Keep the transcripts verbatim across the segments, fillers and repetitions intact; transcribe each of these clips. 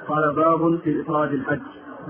قال باب في إفراد الحج.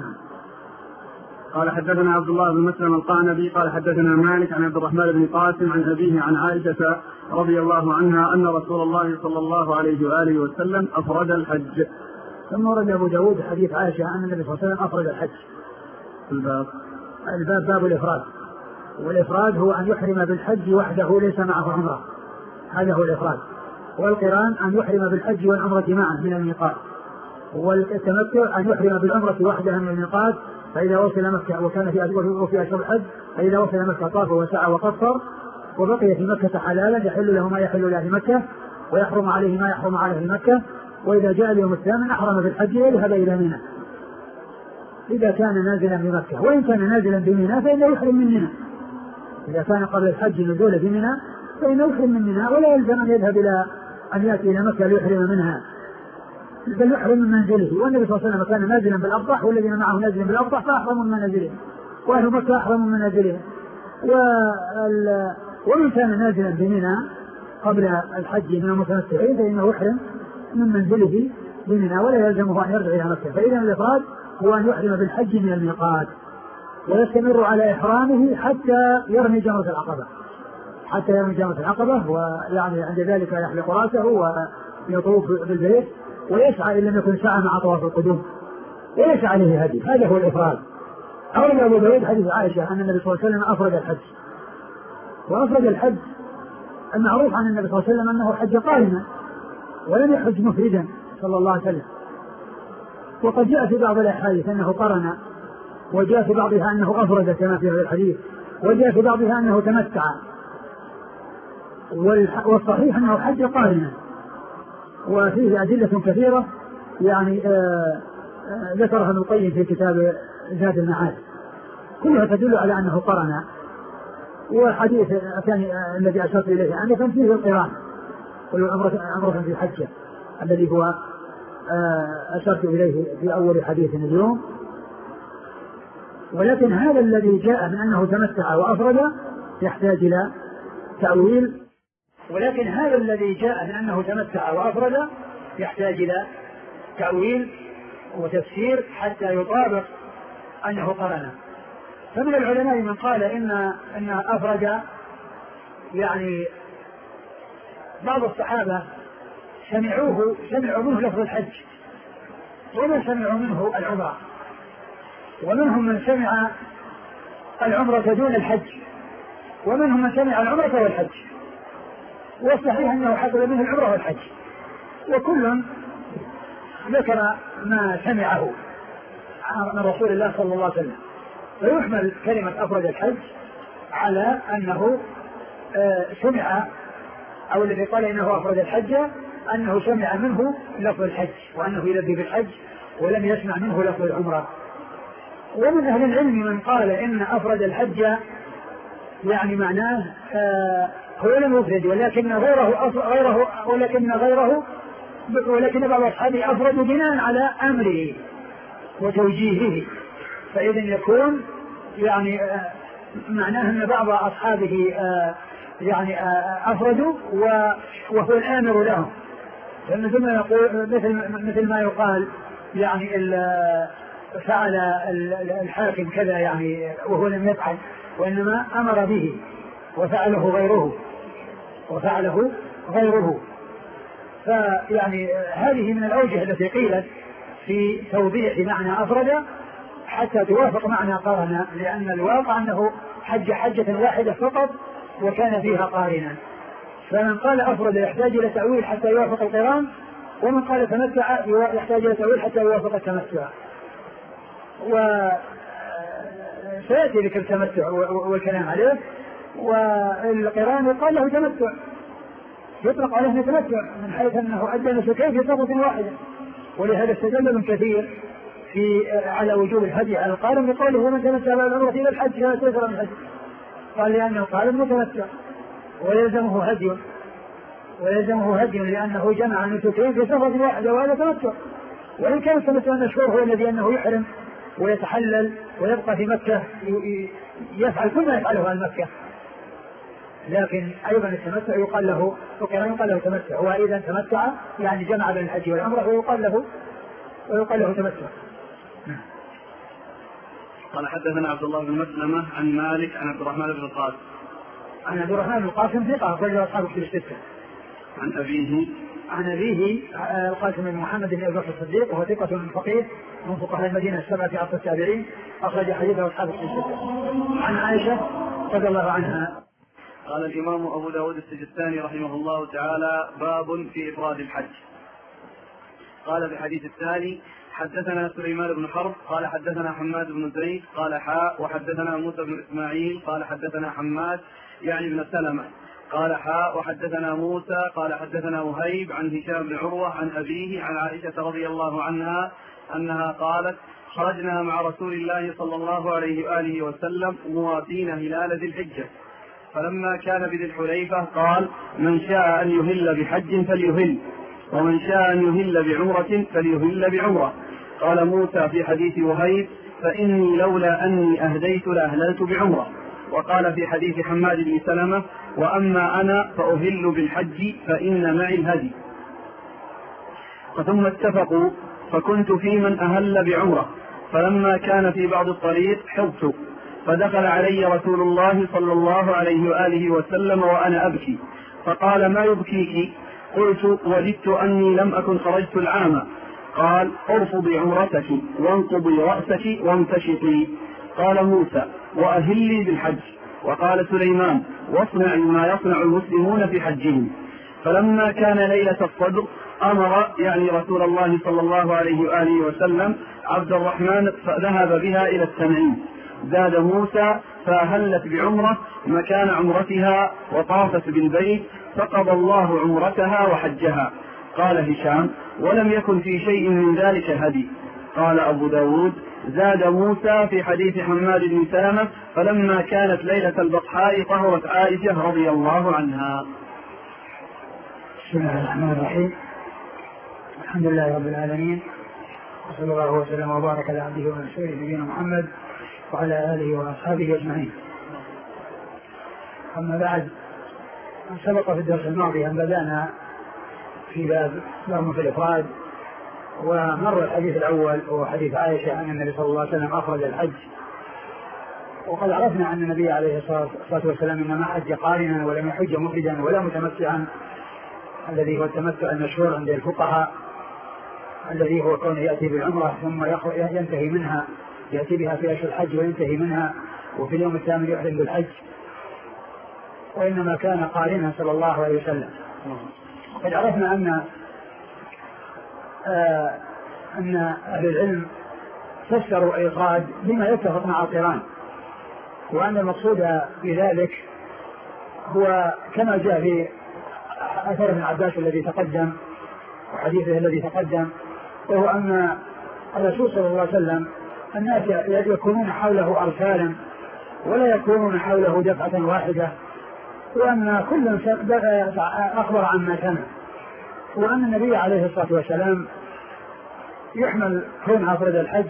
قال حدثنا عبد الله بن مسلم القعنبي قال حدثنا مالك عن عبد الرحمن بن قاسم عن أبيه عن عائشة رضي الله عنها أن رسول الله صلى الله عليه وآله وسلم أفرد الحج. ثم ورد أبو داود حديث عائشة أن النبي صلى الله عليه وسلم أفرد الحج. الباب الباب باب الإفراد، والإفراد هو أن يحرم بالحج وحده ليس معه عمرة، هذا هو الإفراد. والقران أن يحرم بالحج والعمرة معه من الميقات. والتمتع أن يحرم بالعمرة وحدها من الميقات، فإذا وصل مكة وكان في وفي أشهر الحج فإذا وصل مكة طاف وسعى وقصر وبقي في مكة حلالا يحل له ما يحل له في مكة ويحرم عليه ما يحرم عليه في مكة. وإذا جاء اليوم الثامن أحرم بالحج وذهب إلى منى إذا كان نازلا بمكة، وإن كان نازلا بمنى فإنه يحرم من منى. إذا كان قبل الحج نزوله بمنى فإنه يحرم من منى، ولا يلزم أن يذهب إلى أن يأتي إلى مكة ليحرم منها، بل يحرم من منزله. والنبي صلى الله عليه وسلم كان نازلا بالأبطح والذين معه نازلا بالأبطح فأحرموا من منازلهم، وأهل مكة أحرموا من منازلهم. ومن كان نازلا بمنى قبل الحج من المتمتعين فإنه يحرم من منزله بمنى ولا يلزمه أن يرجع إلى مكة. فإذا الإفراد هو أن يحرم بالحج من الميقات ويستمر على إحرامه حتى يرمي جمرة العقبة حتى يرمي جمرة العقبة ويعني عند ذلك يحلق رأسه ويطوف بالبيت ويسعى إن لم يكن سعى مع طواف القدوم وليس عليه هدي. هذا هو الإفراد. أورد أبو داود حديث عائشة أن النبي صلى الله عليه وسلم أفرد الحج. وأفرد الحج المعروف عن النبي صلى الله عليه وسلم أنه حج قارنا ولم يحج مفردا صلى الله عليه وسلم. وقد جاء في بعض الأحاديث أنه قرن، وجاء في بعضها أنه أفرد كما في هذا الحديث، وجاء في بعضها أنه تمتع، والصحيح أنه حج قارنا. وفيه أدلة كثيرة يعني آآ آآ ذكرها ابن القيم في كتاب زاد المعاد كلها تدل على أنه قرن. وحديث الثاني الذي أشرت إليه أنه كان فيه القران عمرة في حجة الذي هو أشرت إليه في أول حديث اليوم. ولكن هذا الذي جاء من أنه تمتع وأفرد يحتاج إلى تأويل ولكن هذا الذي جاء من أنه تمتع وأفرد يحتاج إلى تأويل وتفسير حتى يطابق أنه قرن. فمن العلماء من قال إن أن أفرد يعني بعض الصحابة سمعوه سمعوا منه لفظ الحج وما سمعوا منه العمرة، ومنهم من سمع العمرة دون الحج، ومنهم من سمع العمرة والحج. والصحيح أنه حصل منه العمرة والحج، وكل ذكر ما سمعه من رسول الله صلى الله عليه وسلم. فيحمل كلمة أفرد الحج على أنه سمع، أو الذي قال إنه أفرد الحج أنه سمع منه لفظ الحج وأنه يلبي بالحج ولم يسمع منه لفظ العمرة. ومن أهل العلم من قال إن أفرد الحج يعني معناه آه هو لم يفرد ولكن غيره غيره ولكن غيره ولكن بعض أصحابه أفردوا بناء على أمره وتوجيهه. فإذا يكون يعني آه معناه أن بعض أصحابه آه يعني آه أفردوا وهو الآمر لهم. مثل ما يقول مثل مثل ما يقال يعني فعل الحاكم كذا يعني وهو لم يفعل، وإنما أمر به وفعله غيره وفعله غيره. فيعني هذه من الأوجه التي قيلت في توضيح معنى أفرد حتى توافق معنى قارن، لأن الواقع أنه حج حجة واحدة فقط وكان فيها قارنا. فمن قال أفرد يحتاج إلى تأويل حتى يوافق القران، ومن قال تمتع يحتاج إلى تأويل حتى يوافق التمتع. وسيأتي ذكر التمتع والكلام عليه. والقران يقال له تمتع، يطلق عليه تمتع من حيث أنه أدى نسكين في صفة واحدة. ولهذا استدل ابن كثير في على وجوب الهدي على القارن بقوله ومن تمتع بالعمرة إلى الحج فلا تيسر من الحج، قال لأن القارن متمتع ويلزمه هدي ويلزمه هدي لأنه جمع نسكين في صفة واحدة وهذا تمتع. وإن كان التمتع المشهور هو الذي أنه يحرم ويتحلل ويبقى في مكة يفعل كل ما يفعله في مكة، لكن أيضا التمتع يقال له وكان يقال له تمتع. وإذا تمتع يعني جمع بين الحج والعمرة ويقال له ويقال له تمتع. قال حدثنا عبد الله بن مسلمة عن مالك عن عبد الرحمن بن القاسم عن عبد الرحمن بن القاسم ثقة أخرج له أصحاب الكتب الستة. عن أبيه عن أبيه القاسم بن محمد بن أبي بكر الصديق وهو ثقة فقيه من فقهاء المدينة السبعة في عصر التابعين أخرج حديثه أصحاب الكتب الستة. عن عائشة رضي الله عنها. قال الإمام أبو داود السجستاني رحمه الله تعالى: باب في إفراد الحج. قال في الحديث الثاني: حدثنا سليمان بن حرب قال حدثنا حماد بن زيد قال حاء وحدثنا موسى بن إسماعيل قال حدثنا حماد يعني بن سلمة قال حاء وحدثنا موسى قال حدثنا وهيب عن هشام بن عروة عن أبيه عن عائشة رضي الله عنها أنها قالت: خرجنا مع رسول الله صلى الله عليه وآله وسلم موافين هلال ذي الحجة، فلما كان بذي الحليفة قال: من شاء أن يهل بحج فليهل، ومن شاء أن يهل بعمرة فليهل بعمرة. قال موسى في حديث وهيب: فإني لولا أني أهديت لأهللت بعمرة. وقال في حديث حماد بن سلمة: وأما أنا فأهل بالحج فإن معي الهدي. ثم اتفقوا فكنت في من أهل بعمرة، فلما كان في بعض الطريق حبت، فدخل علي رسول الله صلى الله عليه وآله وسلم وأنا أبكي، فقال: ما يبكيك؟ قلت: وددت أني لم أكن خرجت العام. قال: ارفضي عمرتك وانقضي رأسك وامتشطي. قال موسى: وأهلي بالحج. وقال سليمان: واصنع ما يصنع المسلمون في حجهم. فلما كان ليلة الصدر أمر يعني رسول الله صلى الله عليه وآله وسلم عبد الرحمن فذهب بها إلى التنعيم. زاد موسى فأهلت بعمرة مكان عمرتها وطافت بالبيت، فقضى الله عمرتها وحجها. قال هشام: ولم يكن في شيء من ذلك هدي. قال أبو داود: زاد موسى في حديث حماد بن سلمة: فلما كانت ليلة البطحاء طهرت عائشة رضي الله عنها. بسم الله الرحمن الرحيم. الحمد لله رب العالمين، وصلى الله وسلم وبارك على عبده ورسوله نبينا محمد وعلى آله وأصحابه أجمعين. أما بعد، سبق في الدرس الماضي أن بدأنا في باب باب في الإفراد، ومر الحديث الأول وهو حديث عائشة أن النبي صلى الله عليه وسلم أخرج الحج، وقد عرفنا أن النبي عليه الصلاة والسلام إنما حج قارنا ولم يحج مفردا ولا متمتعا، الذي هو التمتع المشهور عند الفقهاء، الذي هو كونه يأتي بالعمرة ثم ينتهي منها، يأتي بها في أشهر الحج وينتهي منها، وفي اليوم الثامن يحرم بالحج، وإنما كان قارنا صلى الله عليه وسلم. قد عرفنا أن آه أن أهل العلم فسروا الإفراد بما يتفق مع القران، وأن المقصود بذلك هو كما جاء في أثر ابن عباس الذي تقدم وحديثه الذي تقدم، وهو أن الرسول صلى الله عليه وسلم الناس يكونون حوله أرسالا ولا يكونون حوله دفعة واحدة، وأن كل أخبر عما سمع، وأن النبي عليه الصلاة والسلام يحمل كون أفرد الحج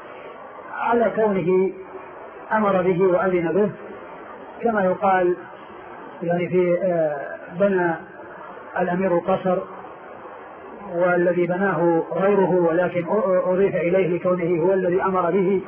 على كونه أمر به وأذن به، كما يقال يعني في بنى الأمير القصر والذي بناه غيره ولكن أضيف إليه كونه هو الذي أمر به،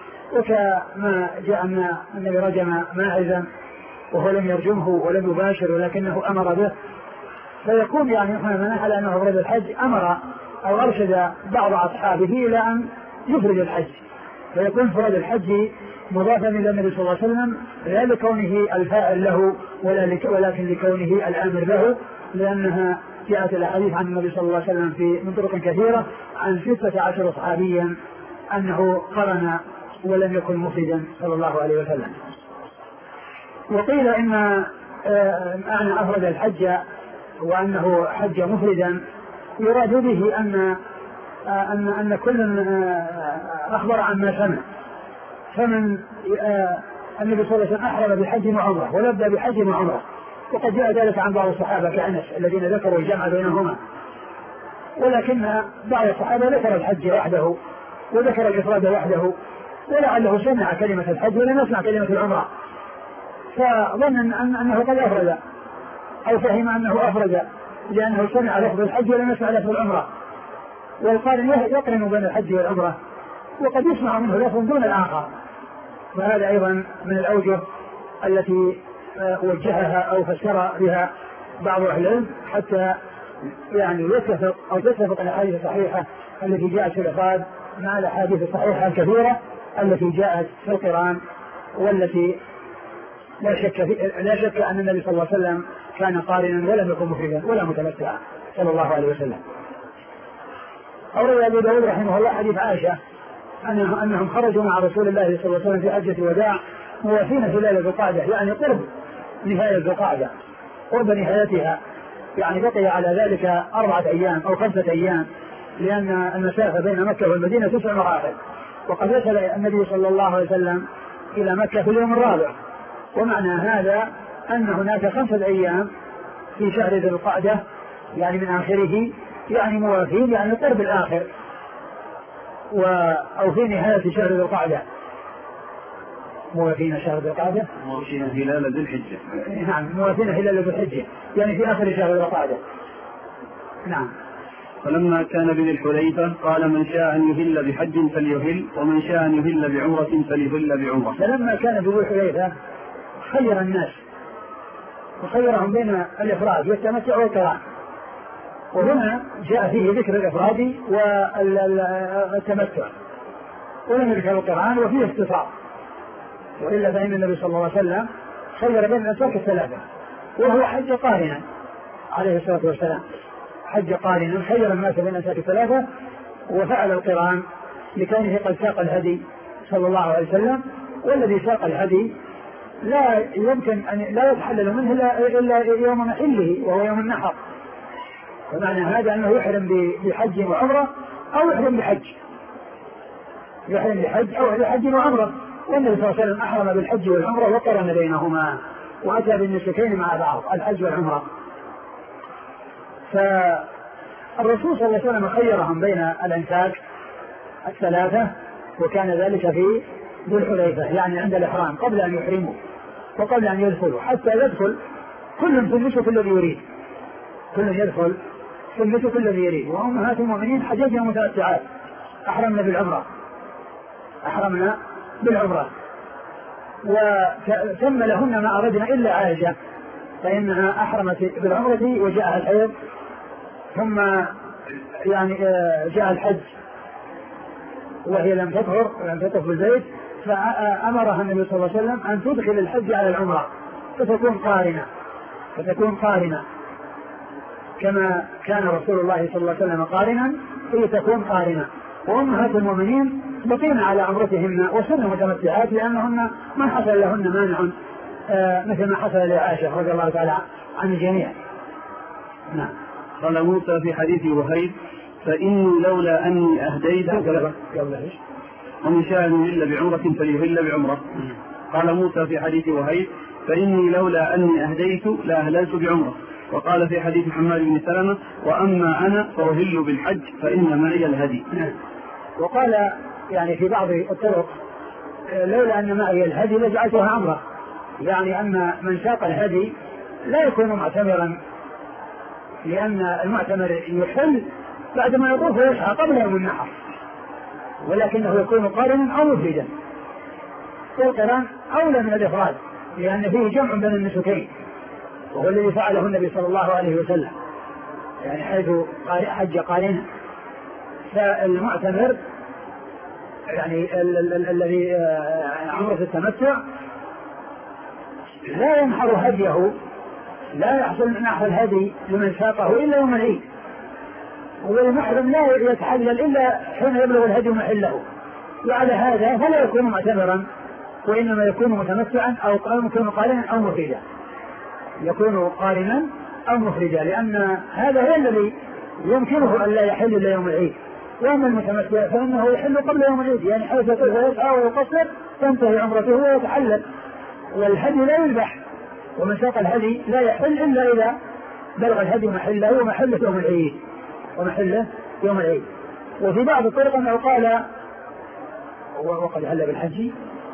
وكما جاء أن النبي رجم ماعزا وهو لم يرجمه ولم يباشر ولكنه أمر به، فيكون يعني من على أنه أفرد الحج أمر أو أرشد بعض أصحابه إلى أن يفرد الحج، فيكون فرد الحج مضافا إلى النبي صلى الله عليه وسلم لا لكونه الفاعل له ولكن لكونه الآمر له، لأنها جاءت الأحاديث عن النبي صلى الله عليه وسلم في من طرق كثيرة عن ستة عشر صحابيا أنه قرن ولم يكن مفردا صلى الله عليه وسلم. وقيل إن معنى أفرد الحج وأنه حج مفردا يراد به أن أن أن كل أخبر عما سمع، فمن النبي صلى الله عليه وسلم أحرم بحج وعمرة ولبى بحج وعمرة، وقد جاء ذلك عن بعض الصحابة كأنس الذين ذكروا الجمع بينهما، ولكن بعض الصحابة ذكر الحج وحده وذكر الإفراد وحده، ولعله سمع كلمة الحج ولم يسمع كلمة العمرة، فظن أن أنه قد أفرد أو فهم أنه أفرد لأنه سمع لفظ الحج ولم يسمع لفظ العمرة، والقارن يقرن بين الحج والعمرة، وقد يسمع منه لفظ دون الآخر، وهذا أيضا من الأوجه التي وجهها أو فسر بها بعض أهل العلم حتى يعني يتفق أو تتفق الأحاديث الصحيحة التي جاءت في الإفراد مع الأحاديث الصحيحة الكثيرة التي جاءت في القران، والتي لا شك لا شك أن النبي صلى الله عليه وسلم كان قارنا ولم يكن مفردا ولا متمتعا صلى الله عليه وسلم. أورد أبو داود رحمه الله حديث عائشة أنهم, أنهم خرجوا مع رسول الله صلى الله عليه وسلم في حجة الوداع موافين في ليلة ذي القعدة، يعني قرب نهاية ذي القعدة، قرب نهايتها، يعني بقي على ذلك أربعة أيام أو خمسة أيام، لأن المسافة بين مكة والمدينة تسع مراحل، وقد وصل النبي صلى الله عليه وسلم إلى مكة في اليوم الرابع، ومعنى هذا أن هناك خمسة أيام في شهر ذي القعدة يعني من آخره، يعني موافين يعني قرب الآخر و أو في نهاية شهر ذي القعدة، موافين شهر ذي القعدة موافين هلال ذي الحجة. نعم موافين هلال ذي الحجة، يعني في آخر شهر ذي القعدة. نعم. فلما كان بذي الحليفة قال من شاء أن يهل بحج فليهل، ومن شاء أن يهل بعمرة فليهل بعمرة. فلما كان بذي الحليفة خير الناس وخيرهم بين الإفراد والتمتع والقران، وهنا جاء فيه ذكر الإفراد والتمتع ولم يذكر القران وفيه اختصار، وإلا فإن النبي صلى الله عليه وسلم خير بين الأنساك الثلاثة، وهو حج قارنا عليه الصلاة والسلام، حج قارنا خير الناس بين الأنساك الثلاثة، وفعل القران لكونه قد ساق الهدي صلى الله عليه وسلم، والذي ساق الهدي لا يمكن أن لا يتحلل منه إلا يوم محله وهو يوم النحر، ومعنى هذا أنه يحرم بحج وعمرة أو يحرم بحج يحرم بحج أو بحج وعمرة، والنبي صلى الله عليه وسلم أحرم بالحج والعمرة وقرن بينهما وأتى بالنسكين مع بعض الحج والعمرة. فالرسول صلى الله عليه وسلم خيرهم بين الأنساك الثلاثة، وكان ذلك في ذي الحليفة يعني عند الإحرام قبل أن يحرموا وقبل أن يدخلوا، حتى يدخل كل في النسك الذي يريد، كل يدخل في النسك الذي يريد. وأمهات المؤمنين حججنا متمتعات أحرمنا بالعمرة أحرمنا بالعمرة وتم لهن ما أردنا إلا عائشة فإنها أحرمت بالعمرة وجاءها الحيض، ثم يعني جاء الحج وهي لم تطهر لم تطهر بالبيت، فأمرها النبي صلى الله عليه وسلم أن تدخل الحج على العمرة فتكون قارنة فتكون قارنة كما كان رسول الله صلى الله عليه وسلم قارنا، هي تكون قارنة. وأمهات المؤمنين بقين على عمرتهن وسن متمتعات لأنهن ما حصل لهن مانع آه مثل ما حصل لعائشة رضي الله تعالى عن الجميع. نعم. قال موسى في حديث وهيب فإني لولا أني أهديت ومن شاء أن يهل بعمرة فليهل بعمرة. قال موسى في حديث وهيب فإني لولا أني أهديت لأهللت بعمرة. وقال في حديث محمد بن سلمة وأما أنا فأهل بالحج فإن معي الهدي. وقال يعني في بعض الطرق لولا أن معي الهدي لجعلتها عمرة، يعني أن من ساق الهدي لا يكون معتمرا، لأن المعتمر يحل بعدما يطوف ويسعى قبل يوم النحر، ولكنه يكون قارنا أو مفردا، والقران أولى من الإفراد لأن فيه جمع بين النسكين، وهو الذي فعله النبي صلى الله عليه وسلم يعني حيث حج قارنا. فالمعتمر يعني الذي عمرة التمتع لا ينحر هديه، لا يحصل نحر الهدي لمن ساقه إلا يوم العيد، والمحرم لا يتحلل إلا حين يبلغ الهدي محله، وعلى هذا فلا يكون معتمرا وإنما يكون متمتعا أو يكون قارنا أو مفردا، يكون قارنا أو مفردا، لأن هذا هو الذي يمكنه أن لا يحل إلا يوم العيد. وأما المتمتع فإنه يحل قبل يوم العيد، يعني حيث يسعى ويقصر تنتهي عمرته ويتحلل، والهدي لا يذبح، ومن ساق الهدي لا يحل إلا إذا بلغ الهدي محله ومحله يوم العيد ومحله يوم العيد. وفي بعض الطرق أنه قال وقد حل بالحج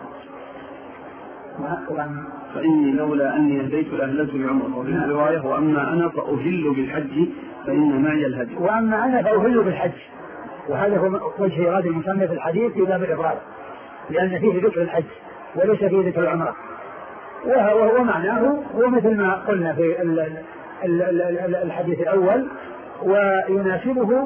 فإني لولا أني هديت لأهللت بعمرة. وفي الرواية وأما أنا فأهل بالحج فإن معي الهدي. وأما أنا فأهل بالحج وهذا هو وجه إيراد المصنف في الحديث في باب الإفراد، لأن فيه ذكر الحج وليس فيه ذكر العمرة، وهو معناه هو مثل ما قلنا في الحديث الأول، ويناسبه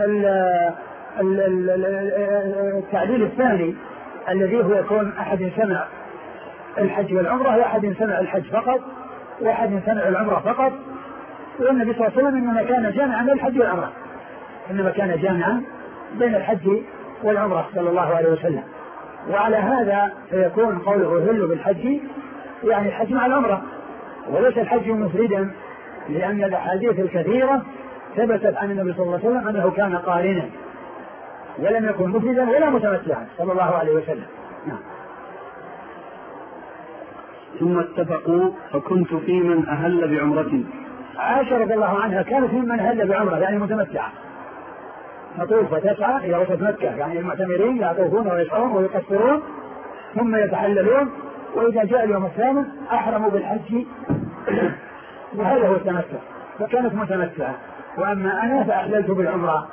التعليل الثاني الذي هو يكون أحد سمع الحج والعمرة وأحد سمع الحج فقط وأحد سمع العمرة فقط. والنبي صلى الله عليه وسلم إنما كان جامعا بين الحج والعمرة، إنما كان جامعا بين الحج والعمرة صلى الله عليه وسلم. وعلى هذا فيكون قوله هل بالحج يعني الحج مع العمرة وليس الحج مفردا، لأن الأحاديث الكثيرة ثبتت عن النبي صلى الله عليه وسلم أنه كان قارنا ولم يكن مفردا ولا متمتعا صلى الله عليه وسلم. نعم. ثم اتفقوا فكنت في من أهل بعمرة. عائشة رضي الله عنها كانت في من أهل بعمرة يعني متمتعة، تطوف وتسعى إلى وسط مكة، يعني المعتمرين يطوفون ويسعون ويقصرون ثم يتحللون، وإذا جاء اليوم الثامن أحرموا بالحج وهذا هو التمتع، فكانت متمتعة. وأما أنا فأحللت بالعمرة.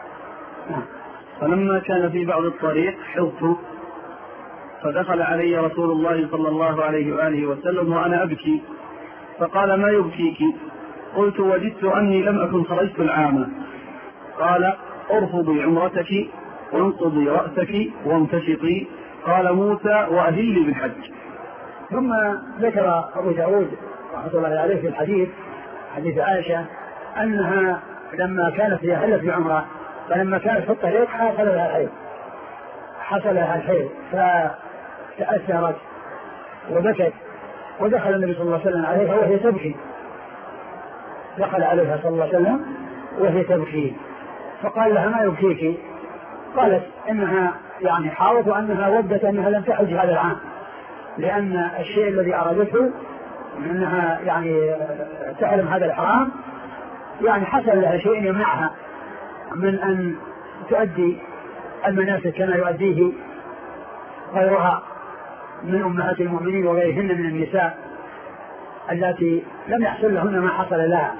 فلما كان في بعض الطريق حضت فدخل علي رسول الله صلى الله عليه وآله وسلم وأنا أبكي، فقال ما يبكيك؟ قلت وجدت أني لم أكن خرجت العام. قال ارفضي عمرتك وانقضي رأسك وامتشطي. قال موسى وأهلي بالحج. ثم ذكر أبو داود رحمة الله عليه في الحديث حديث عائشة أنها لما كانت هي أهلت بعمرة فلما كانت في الطريق حصل لها الحيض حصل لها الحيض فتأثرت وبكت، ودخل النبي صلى الله عليه وسلم عليها وهي تبكي، دخل عليها صلى الله عليه وسلم وهي تبكي، فقال لها ما يبكيك؟ قالت إنها يعني حاولت أنها ودت أنها لم تحج هذا العام، لأن الشيء الذي أرادته أنها يعني تحرم هذا الحرام يعني حصل لها شيء يمنعها من أن تؤدي المناسك كما يؤديه غيرها من أمهات المؤمنين وغيرهن من النساء التي لم يحصل لهن ما حصل لها.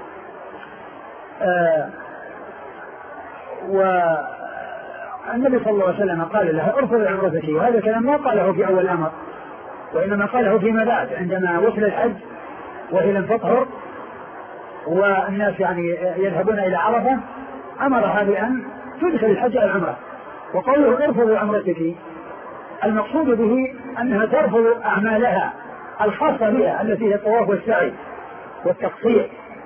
آه والنبي صلى الله عليه وسلم قال لها ارفضي عمرتك، وهذا الكلام ما قاله في أول الأمر وإنما قاله فيما بعد عندما وصل الحج وهي لم تطهر والناس يعني يذهبون إلى عرفة، أمرها بأن تدخل الحج على العمرة. وقوله ارفضي عمرتك المقصود به أنها ترفض أعمالها الخاصة بها التي هي الطواف والسعي والتقصير،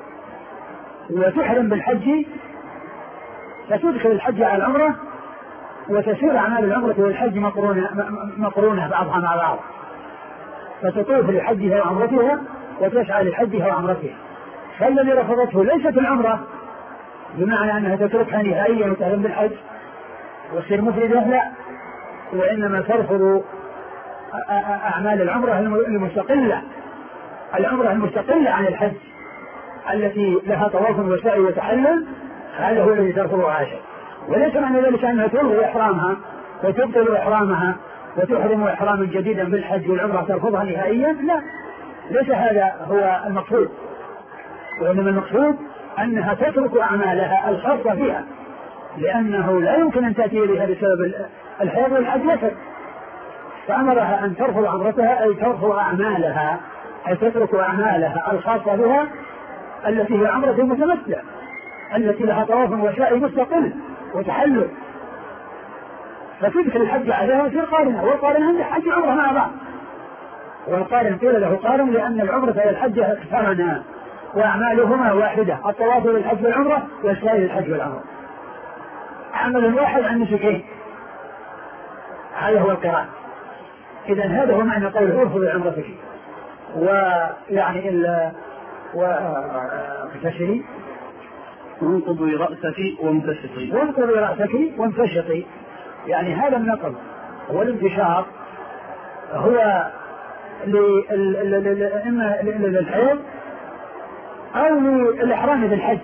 وتحرم بالحج فتدخل الحج على العمرة، وتسير أعمال العمرة والحج مقرونة, مقرونة بعضها مع بعض، فتطوف لحجها وعمرتها وتسعى لحجها وعمرتها. فالذي رفضته ليست العمرة بمعنى أنها تتركها نهائيا وتحرم بالحج وتصير مفردة، لا، وإنما ترفض أعمال العمرة المستقلة، العمرة المستقلة عن الحج التي لها طواف وسعي وتحلل، هذا هو الذي ترفضه عائشة. وليس معنى ذلك أنها تلغي إحرامها وتبطل إحرامها وتحرم إحراما جديدا بالحج والعمرة ترفضها نهائيا، لا، ليس هذا هو المقصود، وإنما المقصود أنها تترك أعمالها الخاصة بها، لأنه لا يمكن أن تأتي بها بسبب الحيض والحج وفر، فأمرها أن ترفض عمرتها أي ترفض أعمالها، أي تترك أعمالها الخاصة بها التي هي عمرة المتمتع التي لها طواف وسعي مستقل وتحلل، فتدخل الحج عليها وتصير قارنة، والقارن عنده حج عمرة مع بعض، والقارن قيل له قارن لأن العمرة والحج اقترنا وأعمالهما واحدة، الطواف للحج والعمرة والسعي للحج والعمرة، عمل واحد عن نسكين، هذا هو القران. إذا هذا هو معنى قوله ارفضي عمرتك، ويعني ال وتشري وانقضي رأسك وامتشطي وانقضي رأسك وامتشطي، يعني هذا النقض والانتشاط هو إما للحيض أو للإحرام بالحج،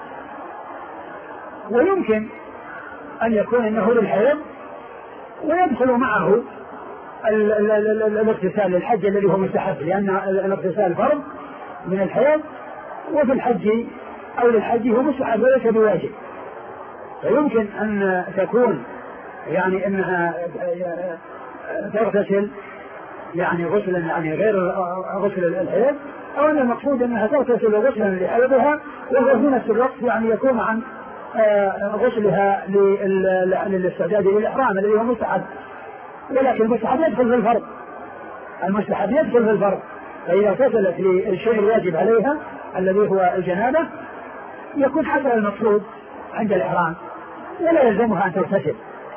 ويمكن أن يكون إنه للحيض ويدخل معه الاغتسال للحج الذي هو مستحب، لأن الاغتسال فرض من الحيض، وفي الحج أو للحج هو مستحب وليس بواجب، فيمكن أن تكون يعني أنها تغتسل يعني غسلا يعني غير غسل الحيض، أو أن المقصود أنها تغتسل غسلا لحيضها، وهو في نفس الوقت يعني يكون عن غسلها للاستعداد للإحرام الذي هو مستحب. ولكن المستحب يدخل في الفرض، المستحب يدخل في الفرض. فإذا اغتسلت للشيء الواجب عليها الذي هو الجنابة يكون حصل المقصود عند الإحرام ولا يلزمها أن تغتسل.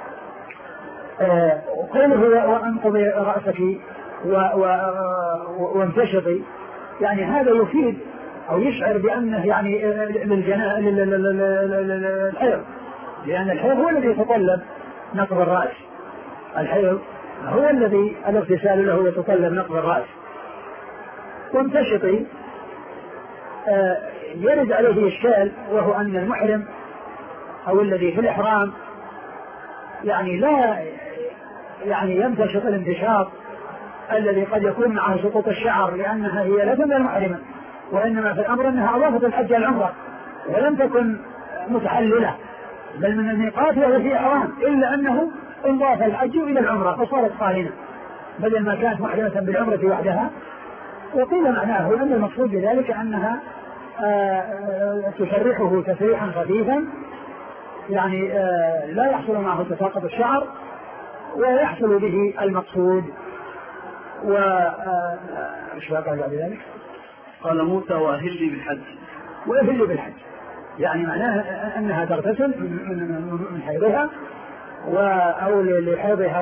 قوله وأنقضي رأسك وامتشطي، يعني هذا يفيد أو يشعر بأنه يعني للجناء للحيض، لأن الحيض هو الذي يتطلب نقض الرأس. الحيض هو الذي الاغتسال له يتطلب نقض الرأس. وامتشطي يرد عليه إشكال، وهو أن المحرم أو الذي في الإحرام يعني لا يعني يمتشط الانتشاط الذي قد يكون معه سقوط الشعر، لأنها هي لا تزال محرمة، وإنما في الأمر أنها أضافت الحج العمرة ولم تكن متحللة بل من الميقات وهي في إحرام، إلا أنه انضاف الحج إلى العمرة فصارت قارنة بدل ما كانت محرمة بالعمرة وحدها. وقيل معناه أن المقصود بذلك أنها تشرحه تسريحا خفيفا، يعني لا يحصل معه تساقط الشعر ويحصل به المقصود. و ايش قال بعد ذلك؟ قال موسى وأهلي بالحج. وأهلي بالحج يعني معناه أنها تغتسل من حيضها أو لحيضها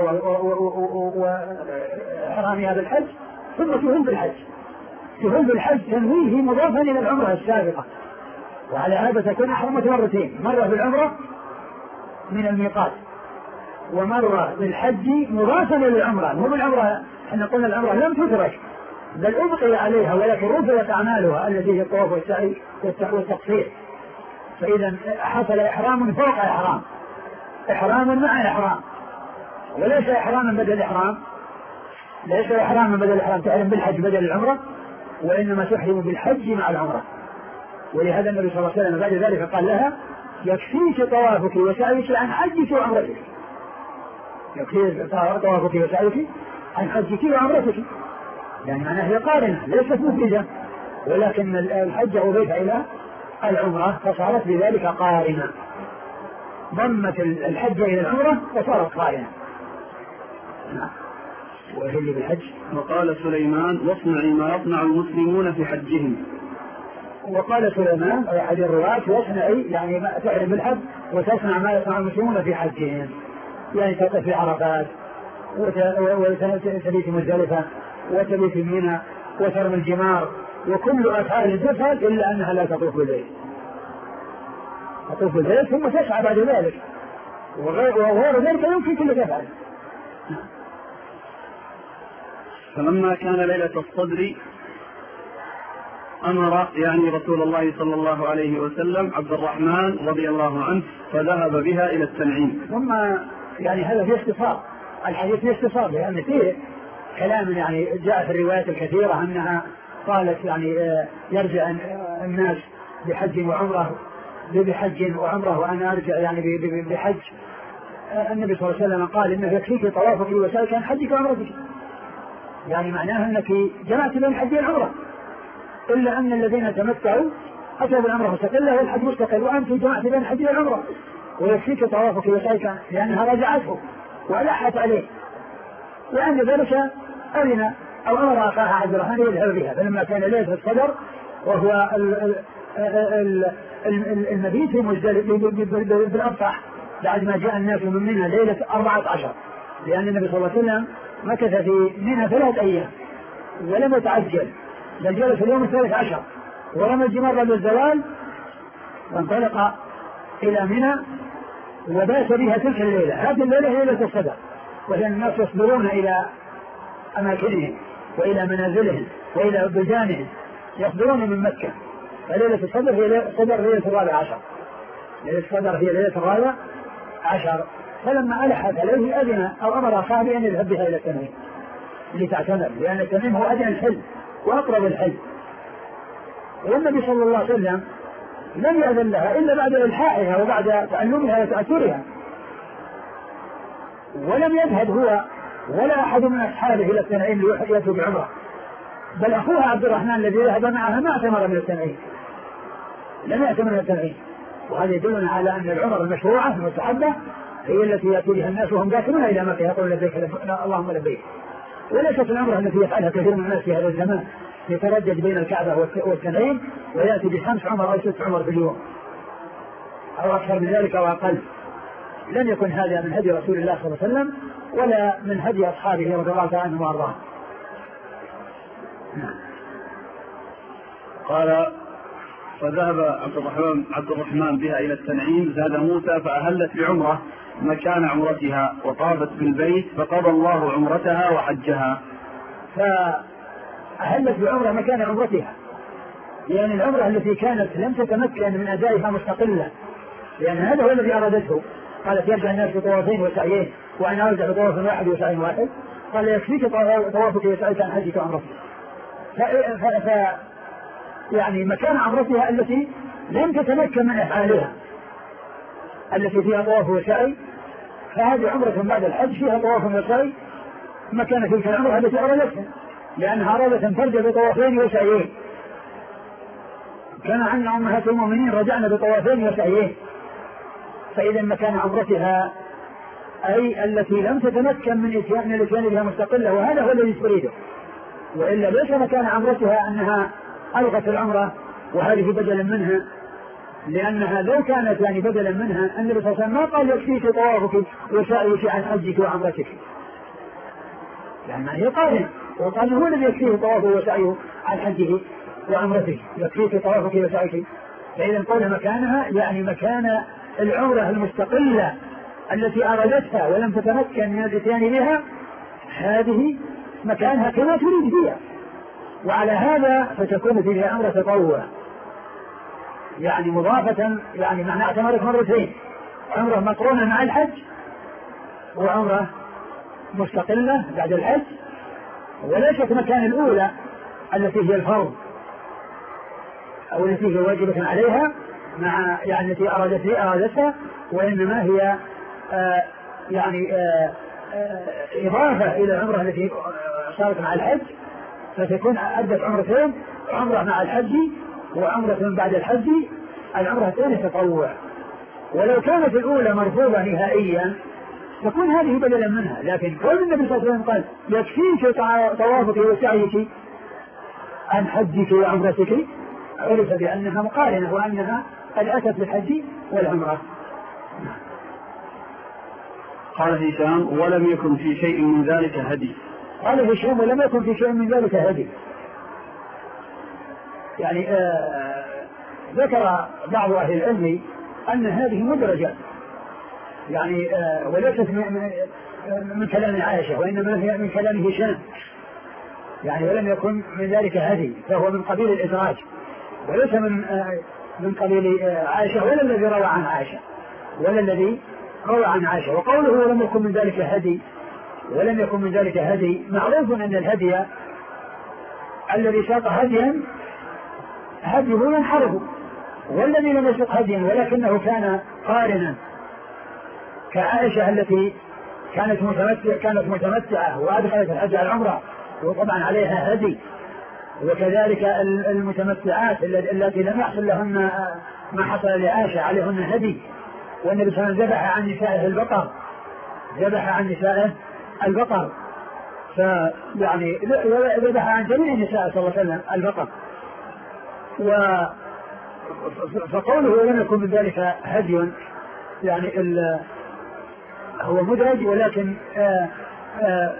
وإحرامها بالحج ثم تهل بالحج. تهل بالحج تنويه مضافا إلى العمرة السابقة، وعلى هذا تكون أحرمت مرتين، مرة بالعمرة من الميقات ومرة بالحج مضافا إلى العمرة. مو بالعمرة، احنا قلنا العمرة لم تترك بل أبقي عليها، ولكن رفضت أعمالها التي هي الطواف والسعي والتقصير. فإذا حصل إحرام فوق إحرام، إحرام مع إحرام، وليس إحراما بدل إحرام، ليس إحراما بدل إحرام تحرم بالحج بدل العمرة، وإنما تحرم بالحج مع العمرة. ولهذا النبي صلى الله عليه وسلم بعد ذلك قال لها يكفيك طوافك وسعيك عن حجك وعمرتك، يكفيك طوافك وسعيك عن حجك وعمرتك، يعني معناه هي قارنة ليست مفردة، ولكن الحج أضيف إلى العمرة فصارت بذلك قارنة، ضمت الحج إلى العمرة وصارت قارنة. نعم. وأهل بالحج. وقال سليمان واصنعي ما يصنع المسلمون في حجهم. وقال سليمان أحد الرواة واصنعي يعني ما تعرف بالحج وتصنع ما يصنع المسلمون في حجهم، يعني تقف في عرفات وتبيت مزدلفة وتبيت منى وترمي الجمار وكل أفعال تفعل إلا أنها لا تطوف بالبيت، تطوف بالبيت ثم تسعى بعد ذلك، وغير ذلك يمكن كل تفعل. فلما كان ليلة الصدر أمر يعني رسول الله صلى الله عليه وسلم عبد الرحمن رضي الله عنه فذهب بها إلى التنعيم. ثم يعني هذا في اختصار، الحديث في اختصار، لأن فيه كلام يعني جاء في الروايات الكثيرة أنها قالت يعني يرجع الناس بحج وعمره بحج وعمره وأنا أرجع يعني بحج. النبي صلى الله عليه وسلم قال إنه يكفيك طوافك وسعيك عن حجك وعمرتك، يعني معناها أنك جمعت بين الحج والعمرة، إلا أن الذين تمتعوا أتوا بالعمرة مستقلة والحج مستقل، وأنت جمعت بين الحج والعمرة ويكفيك طوافك وسعيك لأنها رجعته وألحت عليه، وعند ذلك أذن أو أمر أخاها عبد الرحمن يذهب بها. فلما كان ليلة الصدر وهو المبيت في مزدلفة بالأبطح بعد ما جاء الناس من منى ليلة أربعة عشر، لأن النبي صلى الله عليه وسلم مكث في منى ثلاث أيام ولم يتعجل، بل جلس اليوم الثالث عشر ورمى الجمار قبل الزوال وانطلق إلى منى وبات بها تلك الليلة. هذه الليلة هي ليلة الصدر، وهي الناس يصدرون إلى أماكنهم وإلى منازلهم وإلى بلدانهم، يصدرون من مكة. فليلة الصدر هي صدر ليلة الرابع عشر، ليلة الصدر هي ليلة الرابع عشر. فلما ألحت عليه أذن أو أمر أصحابه أن يذهب بها إلى التنعيم لتعتمر، لأن التنعيم هو أدنى الحل وأقرب الحل. والنبي صلى الله عليه وسلم لم يأذن لها إلا بعد إلحاحها وبعد تعلمها وتأثرها، ولم يذهب هو ولا أحد من أصحابه إلى التنعيم ليأتوا بعمرة، بل أخوها عبد الرحمن الذي ذهب معها ما اعتمر من التنعيم، لم يأتمر من التنعيم. وهذا يدلنا على أن العمر المشروعة المستحبة هي التي يأتي بها الناس وهم ذاكرون إلى مكة يقول لبيك اللهم لبيك، وليست العمرة التي يفعلها كثير من الناس في هذا الزمان يتردد بين الكعبة والتنعيم ويأتي بخمس عمر أو ست عمر في اليوم أو أكثر من ذلك أو أقل. لم يكن هذا من هدي رسول الله صلى الله عليه وسلم ولا من هدي أصحابه رضي الله عنهم وأرضاهم. قال فذهب عبد الرحمن, عبد الرحمن بها إلى التنعيم، زاد موسى فأهلت بعمرة مكان عمرتها وطافت بالبيت فقضى الله عمرتها وحجها. فأهلت بعمرة مكان عمرتها، لأن يعني العمرة التي كانت لم تتمكن من أدائها مستقلة، لأن هذا هو الذي أرادته. قالت يرجع الناس بطوافين وسعيين وأنا أرجع بطواف واحد وسعي واحد، قال يكفيك طوافك وسعيك عن حجك وعمرتك. ف... ف... ف... يعني مكان عمرتها التي لم تتمكن من أفعالها التي فيها طواف وسعي، فهذه عمرة بعد الحج فيها طواف وسعي مكان تلك العمرة التي أرادتها، لأنها أرادت أن ترجع بطوافين وسعيين. كان عن أمهات المؤمنين رجعنا بطوافين وسعيين، فإذا مكان عمرتها أي التي لم تتمكن من إتيان الإتيان بها مستقلة، وهذا هو الذي تريده. وإلا ليس مكان عمرتها أنها ألغت العمرة وهذه بدلا منها، لأنها لو كانت يعني بدلا منها النبي صلى الله عليه وسلم ما قال يكفيك طوافك وسعيك عن حجك وعمرتك، لأن هي قارن، وقال هو الذي يكفيه طوافه وسعيه عن حجه وعمرته، يكفيك طوافك وسعيك. فإذا قول مكانها يعني مكان العمرة المستقلة التي أرادتها ولم تتمكن من الإتيان بها، هذه مكانها كما تريد فيها. وعلى هذا فتكون فيها عمرة تطوع، يعني مضافة، يعني معنى اعتمرت مرتين، عمرة مقرونة مع الحج وعمرة مستقلة بعد الحج، وليست مكان الأولى التي هي الفرض أو التي هي واجبة عليها مع يعني التي أرادت أرادتها، وإنما هي آه يعني آه آه إضافة إلى العمرة التي صارت مع الحج، فتكون أدت عمرتين، عمرة مع الحج وعمرة بعد الحج، العمرة الثانية تطوع. ولو كانت الأولى مرفوضة نهائيا تكون هذه بدلا منها، لكن كل النبي صلى الله عليه وسلم قال يكفيك طوافك وسعيك عن حجك وعمرتك، عرف بأنها مقارنة وأنها قد أتت بالحج والعمرة. قال هشام ولم يكن في شيء من ذلك هدي. قال هشام ولم يكن في شيء من ذلك هدي، يعني آه ذكر بعض أهل العلم أن هذه مدرجة، يعني آه وليست من, من كلام عائشة وإنما هي من كلام هشام، يعني ولم يكن من ذلك هدي، فهو من قبيل الإدراج وليس من آه من قبيل آه عائشة ولا الذي روى عن عائشة ولا الذي روى عن عائشة. وقوله ولم يكن من ذلك هدي ولم يكن من ذلك هدي، معروف أن الهدي الذي ساق هديا هديه ينحرف، والذي لم يسق هديا ولكنه كان قارنا كعائشة التي كانت متمتعة كانت متمتعة وأدخلت الحج على العمرة وطبعا عليها هدي، وكذلك المتمتعات التي لم يحصل لهن ما حصل لعائشة عليهن هدي، والنبي صلى الله عليه وسلم ذبح عن نسائه البقر ذبح عن نسائه البقر فيعني ذبح عن جميع النساء صلى الله عليه وسلم البقر. و فقوله لم يكن من ذلك هدي يعني هو مدرج، ولكن آآ آآ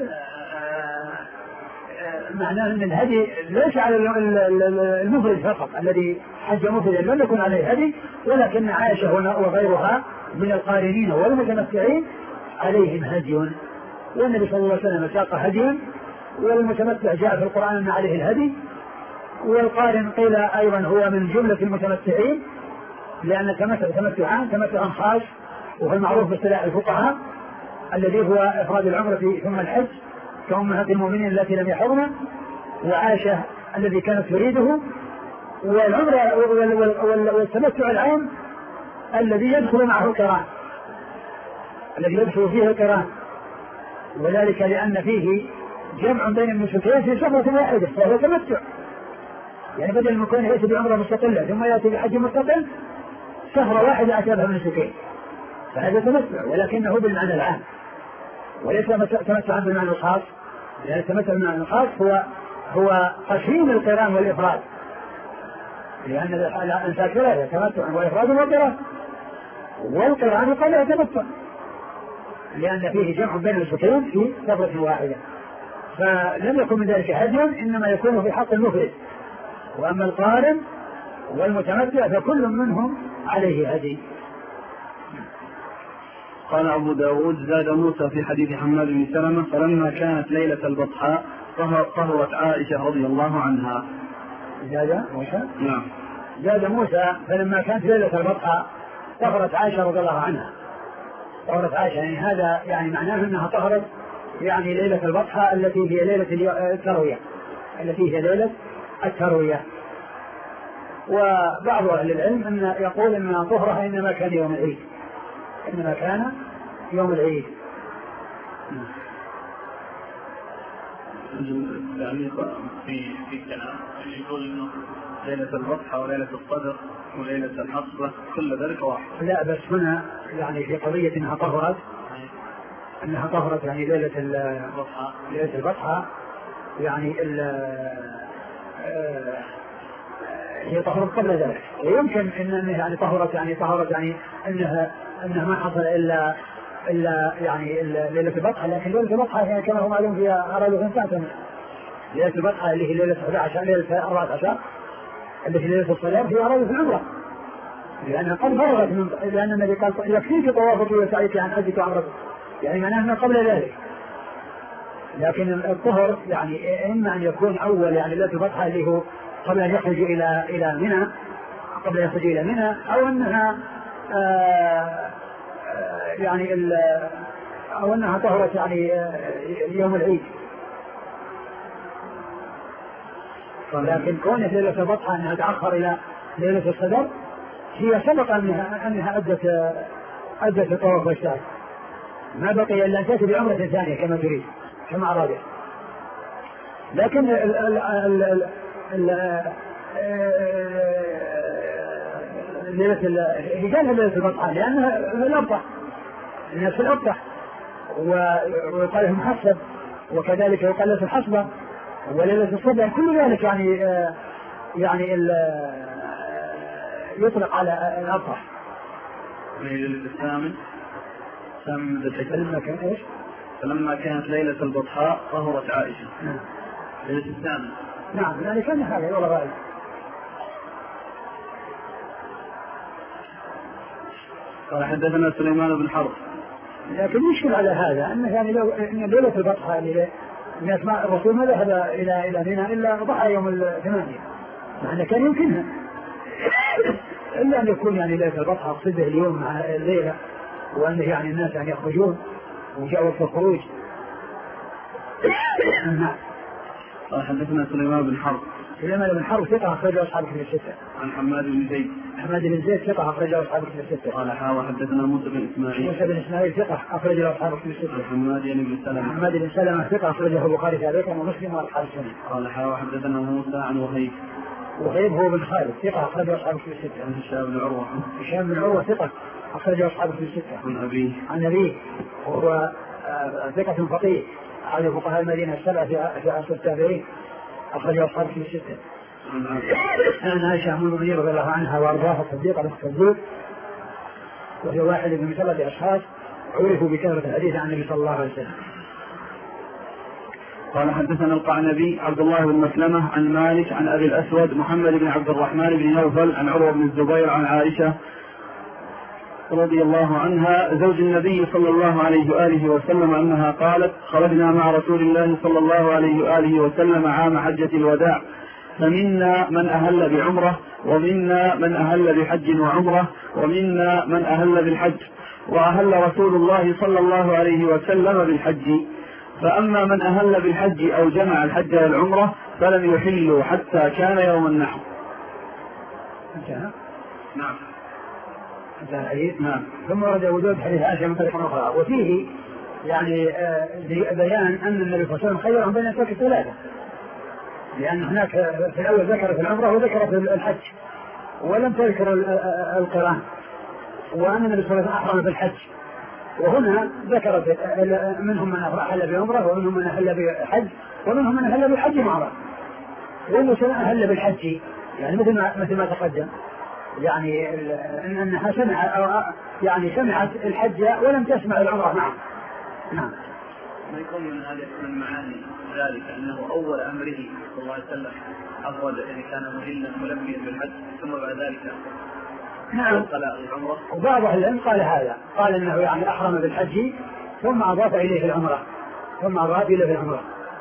معناه ان الهدي ليس على المفرد فقط الذي حج مفردا لم يكن عليه هدي، ولكن عائشة وغيرها من القارنين والمتمتعين عليهم هدي، والنبي صلى الله عليه وسلم ساق هديا، والمتمتع جاء في القرآن أن عليه الهدي، والقارن قيل أيضا هو من جملة المتمتعين، لأن التمتع تمتعان، تمتع خاص وهو المعروف باصطلاح الفقهاء الذي هو إفراد العمرة ثم الحج كأمهات المؤمنين التي لم يحضن، وعائشة الذي كانت تريده، والعمرة والتمتع العام الذي يدخل معه القران، الذي يدخل فيه القران، وذلك لأن فيه جمع بين النسكين في سفرة واحدة فهو تمتع. يعني بدل ما يكون يأتي بعمرة مستقلة ثم يأتي بحج مستقل، سفرة واحدة أتى بها النسكين، فهذا تمتع ولكنه بالمعنى العام وليس تمتعا بالمعنى الخاص، لأن التمتع بالمعنى الخاص هو هو قسيم القران والإفراد، لأن الإنسان ثلاثة: تمتع وإفراد وقران، والقران قال يتمتع لأن فيه جمع بين النسكين في سفرة واحدة، فلم يكن من ذلك هديا، إنما يكون في حق المفرد. وأما القارن والمتمتع فكل منهم عليه هدي. قال أبو داود: زاد موسى في حديث حماد بن سلمة: فلما كانت ليلة البطحاء طهرت عائشة رضي الله عنها. زاد موسى؟ نعم. زاد موسى فلما كانت ليلة البطحاء طهرت عائشة رضي الله عنها. طهرت عائشة يعني هذا يعني معناه أنها طهرت يعني ليلة البطحاء التي هي ليلة التروية، التي هي ليلة التروية. وبعض أهل العلم أن يقول أن طهرها إنما كان يوم العيد، إنما كان يوم العيد. يعني في في كلام يقول إنه ليلة البطحة وليلة الصدر وليلة الحصبة كل ذلك واحد. لا بس هنا يعني في قضية إنها طهرت، أنها طهرت يعني ليلة البطحة، ليلة البطحة يعني هي طهرت قبل ذلك، ويمكن ان يعني طهرت يعني طهرت يعني انها انها ما حصل الا الا يعني إلا ليله البطحه، لكن ليله البطحه يعني كما هو معلوم فيها اربع ساعات. ليله البطحه اللي هي ليله أحد عشر، ليله أربعة عشر اللي هي ليله الصلاه هي اربع في العمره، لانها قد فرغت من، لان النبي قال يكفيك طوافك وسعيك عن حجك وعمرتك، يعني معناها قبل ذلك. لكن الطهر يعني اما ان يكون اول يعني ليله البطحه اللي هو قبل أن يخرج إلى إلى منى، قبل أن يخرج إلى منى، أو أنها آآ آآ يعني أو أنها طهرت يعني يوم العيد. لكن كونه ليلة البطحة أنها تأخر إلى ليلة الصدر هي سبق أنها أنها أدت أدت الطواف والسعي، ما بقي إلا أن تأتي بعمرة ثانية كما تريد كما أرادت. لكن ال ال ال ليلة رجالها ليلة البطحة لأنها في الأبطح، الناس في الأبطح، ويقال لهم حصب، وكذلك يقال لهم الحصبة وليلة الصدر، كل ذلك يعني يعني يطلق على الأبطح. ليلة الثامن ثامن فلما كان إيش؟ فلما كانت ليلة البطحاء طهرت عائشة. نعم. ليلة الثامن. نعم يعني كان هذا والله غالب. قال حدثنا سليمان بن حرب. لكن يشكل على هذا أنه يعني لو إن ليلة البطحة اللي الناس ما الرسول ما ذهب إلى إلى منى إلا ضحى يوم الثمانية، مع كان يمكنها إلا أن يكون يعني ليلة البطحة قصده اليوم مع الليلة، وأنه يعني الناس يعني يخرجون وجاءوا في الخروج. نعم. قال حدثنا سليمان بن حرب. سليمان بن حرب ثقة أخرجه أصحاب كتب الستة. عن حماد بن زيد. حماد بن زيد ثقة أخرجه أصحاب كتب الستة. قال حاوى حدثنا موسى بن إسماعيل. موسى بن إسماعيل ثقة أخرجه أصحاب كتب الستة. عن حماد بن سلمة. حماد بن سلمة ثقة أخرجه البخاري تعليقا ومسلم وأصحاب السنن. قال حاوى حدثنا موسى عن وهيب. وهيب هو بن خالد ثقة أخرجه أصحاب كتب الستة. عن هشام بن عروة. هشام بن عروة ثقة أخرجه أصحاب كتب الستة. عن أبيه. عن أبيه وهو ثقة فقيه أحد فقهاء المدينة السبعة في عصر التابعين أخرجه أصحاب كتب الستة. عن عائشة أم المؤمنين رضي الله عنها وأرضاها الصديقة بنت الصديق، وهي واحد من ثلاثة أشخاص عرفوا بكثرة الحديث عن النبي صلى الله عليه وسلم. قال حدثنا القعنبي عبد الله بن مسلمة عن مالك عن أبي الأسود محمد بن عبد الرحمن بن نوفل عن عروة بن الزبير عن عائشة رضي الله عنها زوج النبي صلى الله عليه وآله وسلم أنها قالت: خرجنا مع رسول الله صلى الله عليه وآله وسلم عام حجة الوداع، فمنا من أهل بعمرة، ومنا من أهل بحج وعمرة، ومنا من أهل بالحج، وأهل رسول الله صلى الله عليه وسلم بالحج، فأما من أهل بالحج أو جمع الحج والعمرة فلم يحلوا حتى كان يوم النحر. انتهى. نعم. انتهى الحديث. نعم. ثم ورد وجود حديث عائشة من طريق أخرى، وفيه يعني بيان أن النبي صلى الله عليه وسلم خيرهم بين الترك الثلاثة، لأن هناك في الأول ذكر في العمرة وذكر في الحج ولم تذكر القران، وأن النبي صلى الله عليه وسلم أحرم في الحج، وهنا ذكر منهم من أحل بعمرة ومنهم من أحل بحج ومنهم من أحل بالحج وعمرة، وأنه أحل بالحج يعني مثل ما مثل ما تقدم، يعني أنها سمع يعني سمعت الحج ولم تسمع العمرة معه. نعم. ما يكون من هذه من معاني ذلك أنه أول أمره صلى الله عليه وسلم أفرد إذا كان مهلا ملبيا بالحج ثم بعد ذلك نعم قال العمرة. وبعض العلم قال هذا، قال أنه يعني أحرم بالحج ثم أضاف إليه العمرة ثم أضاف إليه العمرة.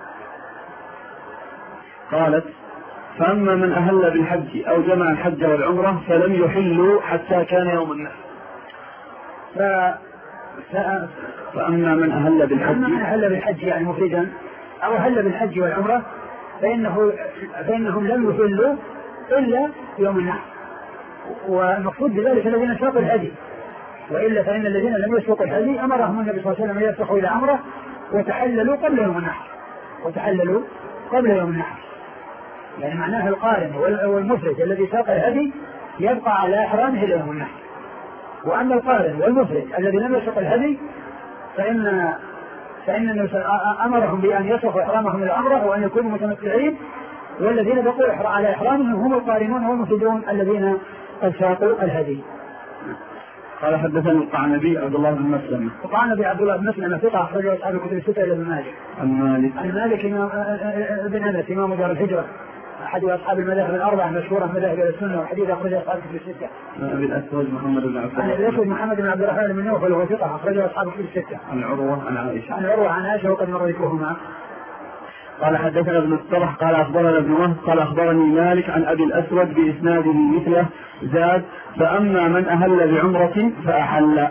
قالت: فأما من أهل بالحج أو جمع الحج والعمرة فلم يحلوا حتى كان يوم النحر. ف... ف... فأما من أهل بالحج من أهل بالحج يعني مفردا أو أهل بالحج والعمرة فإنه فإنهم لم يحلوا إلا يوم النحر، والمقصود بذلك الذين ساقوا الهدي، وإلا فإن الذين لم يسوقوا الهدي أمرهم النبي صلى الله عليه وسلم أن يسوقوا إلى عمرة وتحللوا قبل يوم النحر وتحللوا قبل يوم النحر، يعني معناه القارن والمفرد الذي ساق الهدي يبقى على إحرامه إلى يوم النحر، وأما القارن والمفرد الذي لم يسوق الهدي فإن فإن أمرهم بأن يسوقوا إحرامهم إلى عمرة وأن يكونوا متمتعين، والذين بقوا على إحرامهم هم القارنون والمفردون الذين قد ساقوا الهدي. قال: حدثني القعنبي عبد الله بن مسلمة. القعنبي عبد الله بن مسلمة ثقة أخرجه أصحاب الكتب الستة إلى ابن مالك. المالك المالك ابن أنس إمام دار الهجرة أحد أصحاب المذاهب الأربعة مشهورة مذاهب السنة، وحديث أخرجه أصحاب الكتب الستة. أبي الأسود محمد بن عبد الله. الأسود محمد بن عبد الرحمن بن نوفل وهو ثقة أخرجه أصحاب الكتب الستة. عن عروة عن عائشة. عن عروة عن عائشة وقد مر ذكرهما. قال: حدثنا ابن الصرح قال أخبرنا ابن وهب قال أخبرني مالك عن أبي الأسود بإسناده مثله زاد: فأما من أهل بعمرة فأحل.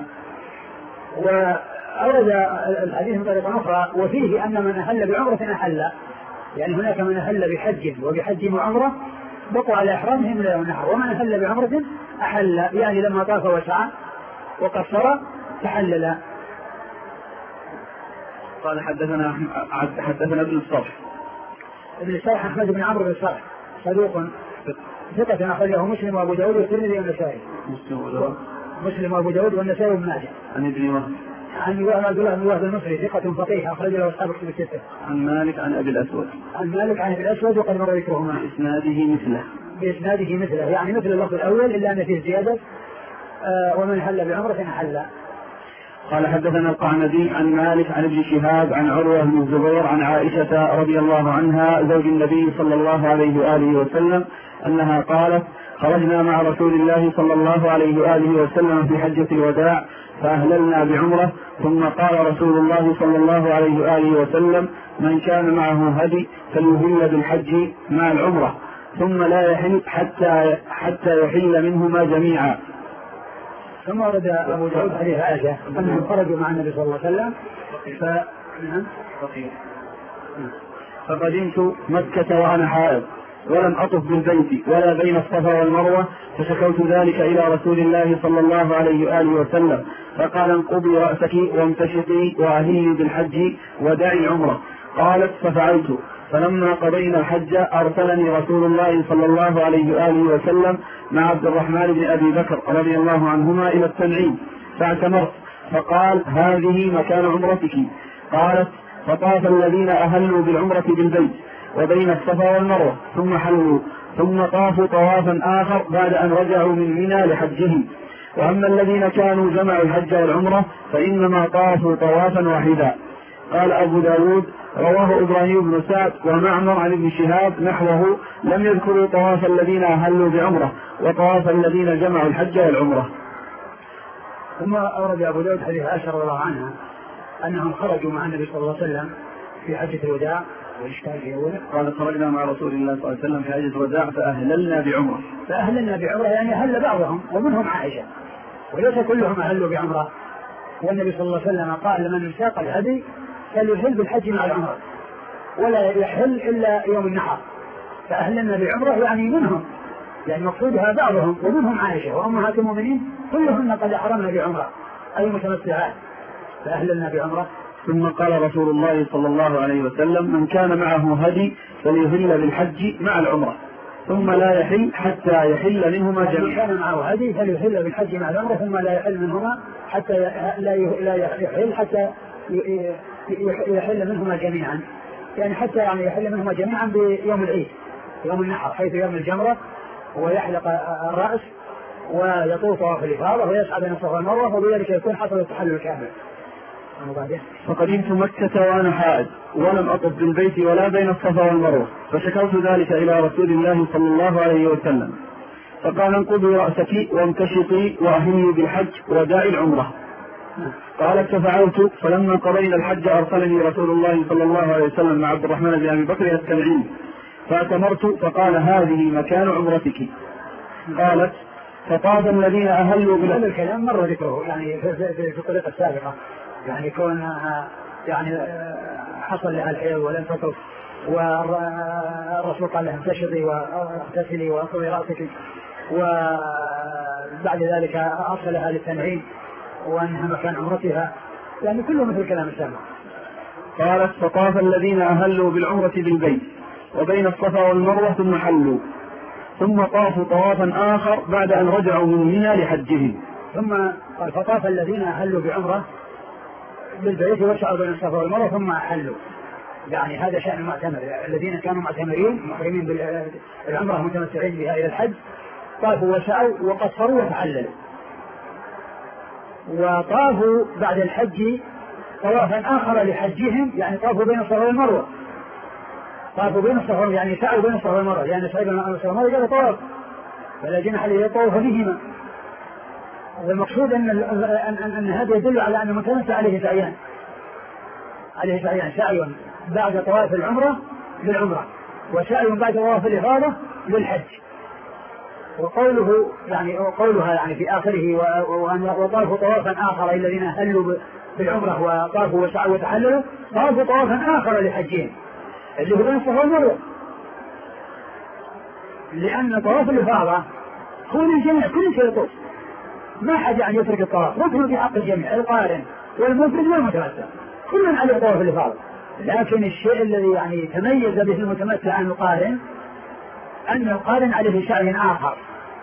وأورد الحديث من طريقة أخرى وفيه أن من أهل بعمرة أحل، يعني هناك من أهل بحج وبحج وعمرة بقوا على إحرامهم إلى يوم النحر، ومن أهل بعمرة أحل يعني لما طاف وسعى وقصر تحلل. قال: حدثنا حدثنا ابن الصرح. ابن الصرح أحمد بن عمرو بن الصرح صدوق ثقة أخرجه مسلم وأبو داود والترمذي والنسائي. مسلم وأبو داود والنسائي وابن ماجه. عن ابن وهب عن عبد الله بن وهب المصري ثقة فقيه أخرج له أصحاب الكتب الستة. عن مالك عن أبي الأسود. عن مالك عن أبي الأسود وقد مر ذكرهما. بإسناده مثله. بإسناده مثله يعني مثل اللفظ الأول إلا أن فيه زيادة آه ومن حل بعمرة أحل. قال: حدثنا القعنبي عن مالك عن ابن شهاب عن عروة بن الزبير عن عائشة رضي الله عنها زوج النبي صلى الله عليه وآله وسلم أنها قالت: خرجنا مع رسول الله صلى الله عليه وآله وسلم في حجة الوداع فأهللنا بعمرة، ثم قال رسول الله صلى الله عليه وآله وسلم: من كان معه هدي فليهل بالحج مع العمرة ثم لا يحل حتى حتى يحل منهما جميعا. ثم ورد أبو داود حديث عائشة أنهم خرجوا مع النبي صلى الله عليه وسلم ف... فقدمت مكة وأنا حائض ولم أطف بالبيت ولا بين الصفا والمروة، فشكوت ذلك إلى رسول الله صلى الله عليه وآله وسلم فقال: انقضي رأسك وامتشطي وأهلي بالحج ودعي العمرة. قالت: ففعلت، فلما قضينا الحج أرسلني رسول الله صلى الله عليه وآله وسلم مع عبد الرحمن بن أبي بكر رضي الله عنهما إلى التنعيم فاعتمرت، فقال: هذه مكان عمرتك. قالت: فطاف الذين أهلوا بالعمرة بالبيت وبين الصفا والمروة ثم حلوا، ثم طافوا طوافا آخر بعد أن رجعوا من منى لحجهم. وأما الذين كانوا جمعوا الحج والعمرة فإنما طافوا طوافا واحدا. قال أبو داود: رواه إبراهيم بن سعد ومعمر عن ابن شهاب نحوه، لم يذكروا طواف الذين أهلوا بعمرة وطواف الذين جمعوا الحج والعمرة. ثم أورد أبو داود حديث عائشة رضي الله عنها أنهم خرجوا مع النبي صلى الله عليه وسلم في حجة الوداع. قال: خرجنا مع رسول الله صلى الله عليه وسلم في حجة الوداع فأهللنا بعمرة. فأهللنا بعمرة يعني أهل بعضهم ومنهم عائشة، وليس كلهم أهلوا بعمرة. والنبي صلى الله عليه وسلم قال: من ساق الهدي فليحل بالحج مع العمرة ولا يحل إلا يوم النحر. فأهلنا بعمرة يعني منهم يعني مقصودها بعضهم ومنهم عائشة وأمهات المؤمنين كلهن قد أحرمنا بعمرة أي متمتعات فأهللنا بعمرة. ثم قال رسول الله صلى الله عليه وسلم من كان معه هدي فليهل بالحج مع العمرة ثم لا يحل حتى يحل منهما جميعا. من كان معه هدي فليهل بالحج مع العمرة ثم لا يحل منهما حتى لا يحل حتى يحل منهما جميعا، يعني حتى يعني يحل منهما جميعا بيوم العيد يوم النحر حيث يوم الجمرة ويحلق الرأس ويطوف طواف الإفاضة ويسعى بين الصفا والمروة وبذلك يكون حصل التحلل الكامل. فقدمت مكة وأنا حائض ولم أطف بالبيت ولا بين الصفا والمروة فشكوت ذلك إلى رسول الله صلى الله عليه وسلم فقال انقضي رأسك وانكشطي وأهلي بالحج وداعي العمرة. قالت ففعلت فلما قضينا الحج أرسلني رسول الله صلى الله عليه وسلم مع عبد الرحمن بن أبي بكر التنعيم فأتمرت فقال هذه مكان عمرتك. قالت فطاف الذين أهلوا بهذا الكلام مر ذكره يعني في, في, في الطريقة السابقة يعني كون يعني حصل لها الحيض ولم تطف والرسول قال لها انتشطي واغتسلي واطوي رأسك وبعد ذلك أرسلها للتنعيم وأنها مكان عمرتها يعني كله مثل الكلام السابق. قالت فطاف الذين أهلوا بالعمرة بالبيت وبين الصفا والمروة ثم حلوا ثم طافوا طوافا آخر بعد أن رجعوا من منى لحجهم. ثم قال فطاف الذين أهلوا بعمرة بالبيت وسعوا بين الصفا والمروة ثم حلوا، يعني هذا شأن المعتمر الذين كانوا معتمرين محرمين بالعمرة متمتعين بها إلى الحج طافوا وسعوا وقصروا وتحللوا وطافوا بعد الحج طوافا آخر لحجهم يعني طافوا بين الصفا والمروة طافوا بين الصفا يعني سعوا بين الصفا والمروة يعني سعوا بين الصفا والمروة قال طواف فلا جناح عليه يطوف بهما. والمقصود أن, أن, أن, أن هذا يدل على أن المتمتع عليه سعيان عليه سعيان سعي بعد طواف العمرة للعمرة وسعي بعد طواف الإفاضة للحج. وقوله يعني وقولها يعني في آخره وطافوا طوافا آخر الذين أهلوا بالعمرة وطافوا وسعوا وتحللوا طافوا طوافا آخر لحجهم اللي هو بين الصفا والمروة لأن طواف الإفاضة هو للجميع كل شيء يطوف ما حد أن يترك الطواف ركن في حق الجميع القارن والمفرد والمتمتع كل عليه طواف الإفاضة. لكن الشيء الذي يعني تميز به المتمتع عن القارن أن القارن عليه سعي آخر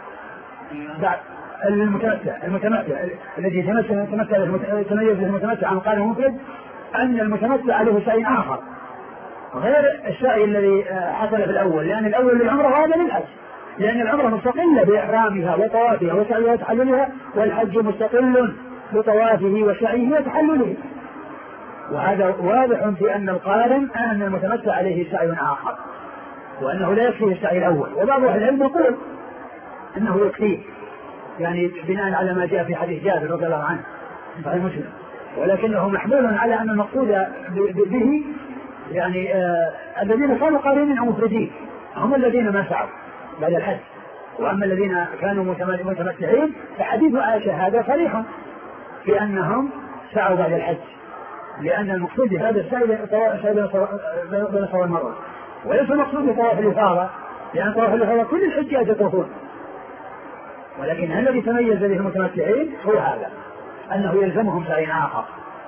المتمتع المتمتع الذي تميز به المتمتع عن القارن المفرد أن المتمتع عليه سعي آخر غير السعي الذي حصل في الأول لأن الأول للعمرة وهذا للحج لأن العمرة مستقلة بإحرامها وطوافها وسعيها وتحللها والحج مستقل بطوافه وسعيه وتحلله. وهذا واضح في أن القارن أن المتمتع عليه سعي آخر وأنه لا يكفيه السعي الأول. وبعض أهل العلم يقول أنه يكفيه يعني بناء على ما جاء في حديث جابر رضي الله عنه صحيح مسلم ولكنه محمول على أن المقصود به يعني آه الذين كانوا قارنين أو مفردين هم الذين ما سعوا بعد الحج. وأما الذين كانوا متمتعين فحديث عائشة هذا صريح في أنهم سعوا بعد الحج لأن المقصود بهذا السعي بين الصفا والمروة وليس المقصود بطواف الإفاضة لأن طواف الإفاضة كل الحجاج يطوفون ولكن الذي تميز به المتمتعين هو هذا أنه يلزمهم سعي آخر.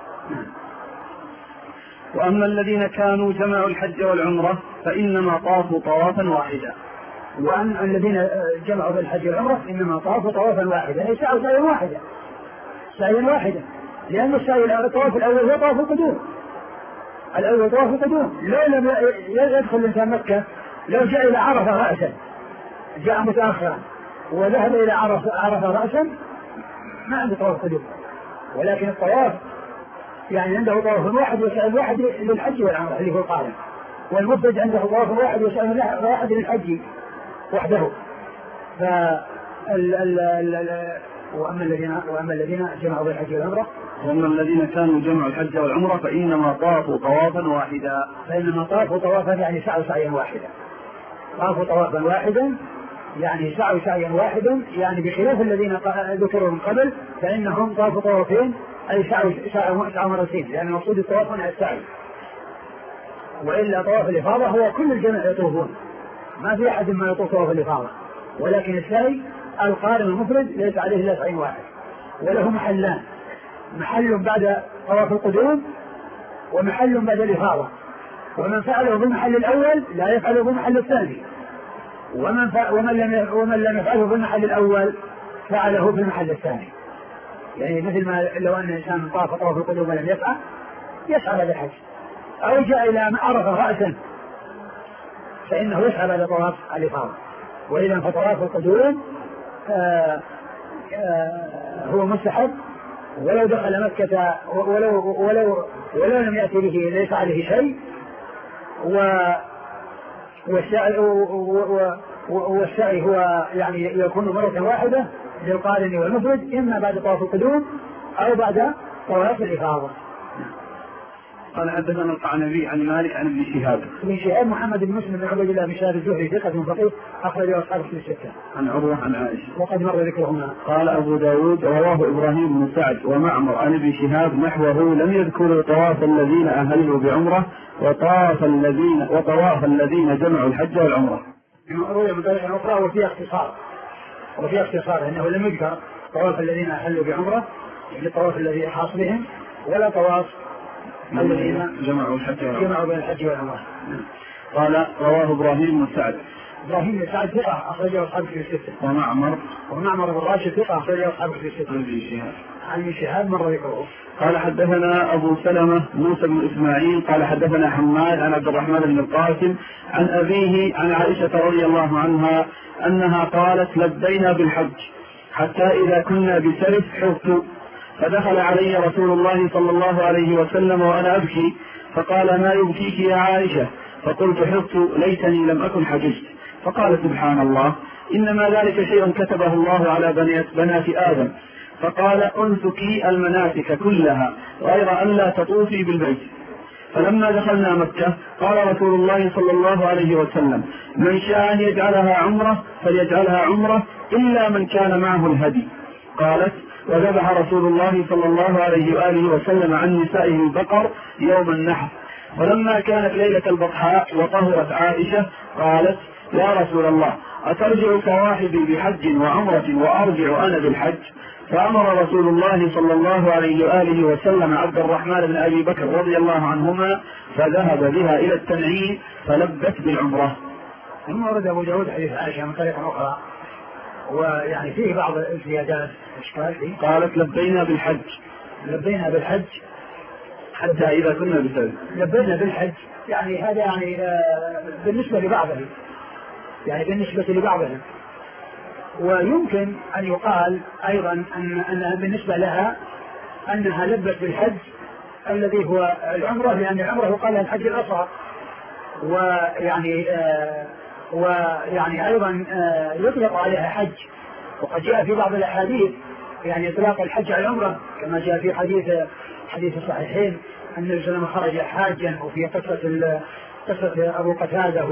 وأما الذين كانوا جمعوا الحج والعمرة فإنما طافوا طوافا واحدا. وأن الذين جمعوا بالحج والعمرة إنما طافوا طوافا واحدا أي سعوا سعيا واحدا سعيا واحدا لأن السعي الطواف الأول هو طواف القدوم الأول طواف القدوم لو لم يدخل الإنسان مكة لو جاء إلى عرفة رأسا جاء متأخرا وذهب إلى عرفة رأسا ما عنده طواف قدوم ولكن الطواف يعني عنده طواف واحد وسعي واحد للحج والعمرة اللي هو القارن والمفرد عنده طواف واحد وسعي واحد للحج وحده. ف وأما الذين وأما الذين جمعوا بالحج والعمرة وأما الذين كانوا جمعوا الحج والعمرة فإنما طافوا طوافا واحدا فإنما طافوا طوافا يعني سعوا سعيا واحدا طافوا طوافا واحدا يعني سعوا سعيا واحدا يعني بخلاف الذين ذكروا من قبل فإنهم طافوا طوافين أي سعوا سعوا مرتين لأن المقصود الطواف على السعي وإلا طواف الإفاضة هو كل الجميع يطوفون ما في أحد ما يطوف طواف الإفاضة ولكن السعي القارن المفرد ليس عليه إلا سعي واحد، وله محلان، محل بعد طواف القدوم ومحل بعد الإفاضة، ومن فعله بالمحل الأول لا يفعله بالمحل الثاني، ومن, ومن, لم ومن لم يفعله بالمحل الأول فعله بالمحل الثاني. يعني مثل ما لو أن الإنسان طاف طواف القدوم ولم يسعى يسعى بعد الحج، أو جاء إلى عرفة رأسا فإنه يسعى بعد طواف الإفاضة. وإذا فطواف القدوم آآ آآ هو مستحب، ولو دخل مكة ولو, ولو, ولو لم يأتي به ليس عليه شيء. والسعي, والسعي هو يعني يكون مرة واحدة للقارن والمفرد، إما بعد طواف القدوم أو بعد طواف الإفاضة. قال حدثنا القعنبي عن مالك عن ابن شهاب. ابن شهاب محمد بن مسلم بن عبد الله بن شهاب الزهري ثقة فقيه أخرجه أصحاب الكتب الستة. عن عروة عن عائشة وقد مر ذكرهما. قال أبو داود رواه إبراهيم بن سعد ومعمر عن ابن شهاب نحوه لم يذكروا طواف الذين أهلوا بعمرة وطاف الذين وطواف الذين جمعوا الحج والعمرة. روي بطريقة أخرى وفيها اختصار وفيها اختصار أنه لم يذكر طواف الذين أهلوا بعمرة للطواف الذي خاص بهم، ولا طواف الذين جمعوا الحج والعمرة جمعوا بين الحج والعمرة. قال رواه إبراهيم بن سعد إبراهيم بن سعد ثقة أخرجه أصحاب الكتب الستة. ومعمر ومعمر بن راشد ثقة أخرجه أصحاب الكتب الستة. عن ابن شهاب مر ذكره. قال حدثنا أبو سلمة موسى بن إسماعيل قال حدثنا حماد عن عبد الرحمن بن القاسم عن أبيه عن عائشة رضي الله عنها أنها قالت لبينا بالحج حتى إذا كنا بسرف حفت، فدخل علي رسول الله صلى الله عليه وسلم وأنا أبكي فقال ما يبكيك يا عائشة؟ فقلت حفت ليتني لم أكن حججت. فقال سبحان الله إنما ذلك شيء كتبه الله على بنات آدم. فقال أنسكي المناسك كلها غير أن لا تطوفي بالبيت. فلما دخلنا مكة قال رسول الله صلى الله عليه وسلم من شاء أن يجعلها عمرة فليجعلها عمرة إلا من كان معه الهدي. قالت وذبح رسول الله صلى الله عليه وآله وسلم عن نسائه البقر يوم النحر. ولما كانت ليلة البطحاء وطهرت عائشة قالت يا رسول الله أترجع صواحبي بحج وعمرة وأرجع أنا بالحج؟ فأمر رسول الله صلى الله عليه وآله وسلم عبد الرحمن بن أبي بكر رضي الله عنهما فذهب بها إلى التنعيم فلبت بالعمرة. ثم ورد أبو داود حديث عائشة من طريقة أخرى ويعني فيه بعض الزيادات إشكال فيه. قالت لبينا بالحج لبينا بالحج حتى إذا كنا بسرف. لبينا بالحج يعني هذا يعني بالنسبة لبعضهم يعني بالنسبة لبعضهم ويمكن أن يقال أيضا أن أنها بالنسبة لها أنها لبت بالحج الذي هو العمرة، لأن العمرة يقال لها الحج الأصغر. ويعني آه ويعني أيضا آه يطلق عليها حج، وقد جاء في بعض الأحاديث يعني إطلاق الحج على العمرة كما جاء في حديث حديث الصحيحين أن النبي صلى الله عليه وسلم خرج حاجا، وفي قصة قصة أبو قتادة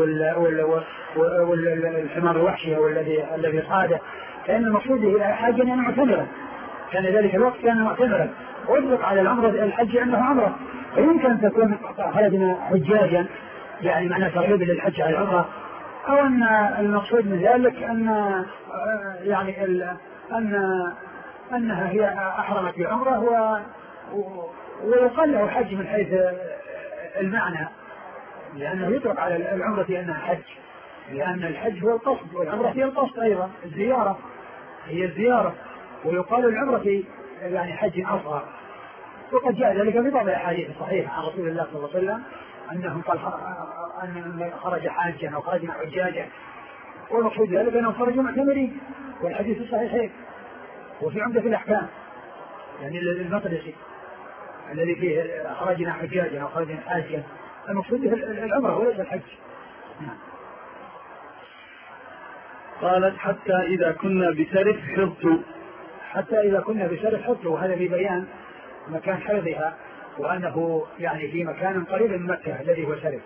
والحمار الوحشي والذي الذي صاده، كان المقصود به حاجا يعني معتمرا، كان ذلك الوقت كان معتمرا، ويطلق على العمرة الحج أنه عمرة. فيمكن أن تكون خرجنا حجاجا يعني معنى ترغيب للحج على العمرة، أو أن المقصود من ذلك أن يعني أن أنها هي أحرمت بالعمرة ويقال له حج من حيث المعنى، لأنه يطلق على العمرة أنها حج، لأن الحج هو القصد والعمرة هي القصد أيضا، الزيارة هي الزيارة، ويقال العمرة يعني حج أصغر. وقد جاء ذلك في بعض الأحاديث الصحيحة عن رسول الله صلى الله عليه وسلم أنه قال أن خرج حاجا أو خرج حجاجا، والمقصود ذلك أنهم خرجوا معتمرين، والحديث الصحيحين. وفي عمدة الأحكام يعني المقدسي الذي فيه خرجنا حجاجا أو خرجنا حاجا، المقصود به العمرة وليس الحج. قالت حتى إذا كنا بسرف حفت حتى إذا كنا بسرف حفت، وهذا في بيان مكان حفظها وأنه يعني في مكان قريب من مكة الذي هو سرف.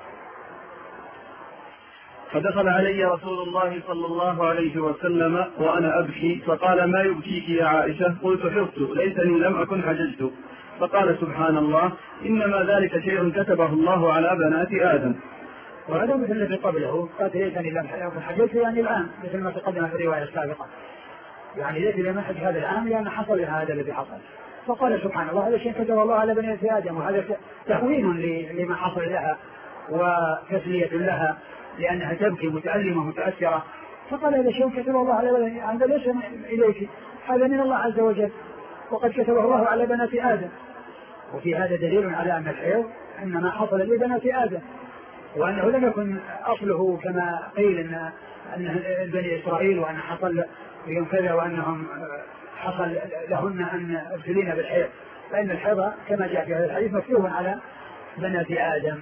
فدخل علي رسول الله صلى الله عليه وسلم وأنا أبكي فقال ما يبكيك يا عائشة؟ قلت حفت ليتني لم أكن حججت. فقال سبحان الله إنما ذلك شيء كتبه الله على بنات آدم. وهذا مثل الذي قبله قال ليتني لم حججت يعني الآن مثل ما تقدم في الرواية السابقة يعني ليتني لم أحج هذا العام لأن حصل هذا الذي حصل. فقال سبحان الله هذا شيء كتب الله على بني آدم وهذا تهوين لما حصل لها وتسلية لها لأنها تبكي متألمة متأثرة. فقال هذا شيء كتب الله على بني آدم هذا ليس إليك هذا من الله عز وجل وقد كتبه الله على بنات آدم. وفي هذا دليل على أن الحيض إنما حصل لبنات آدم وأنه لم يكن أصله كما قيل أن أن بني إسرائيل وأن حصل يوم كذا وأنهم حصل لهن أن ابتلين بالحيض فإن الحيض كما جاء في هذا الحديث مكتوب على بنات آدم.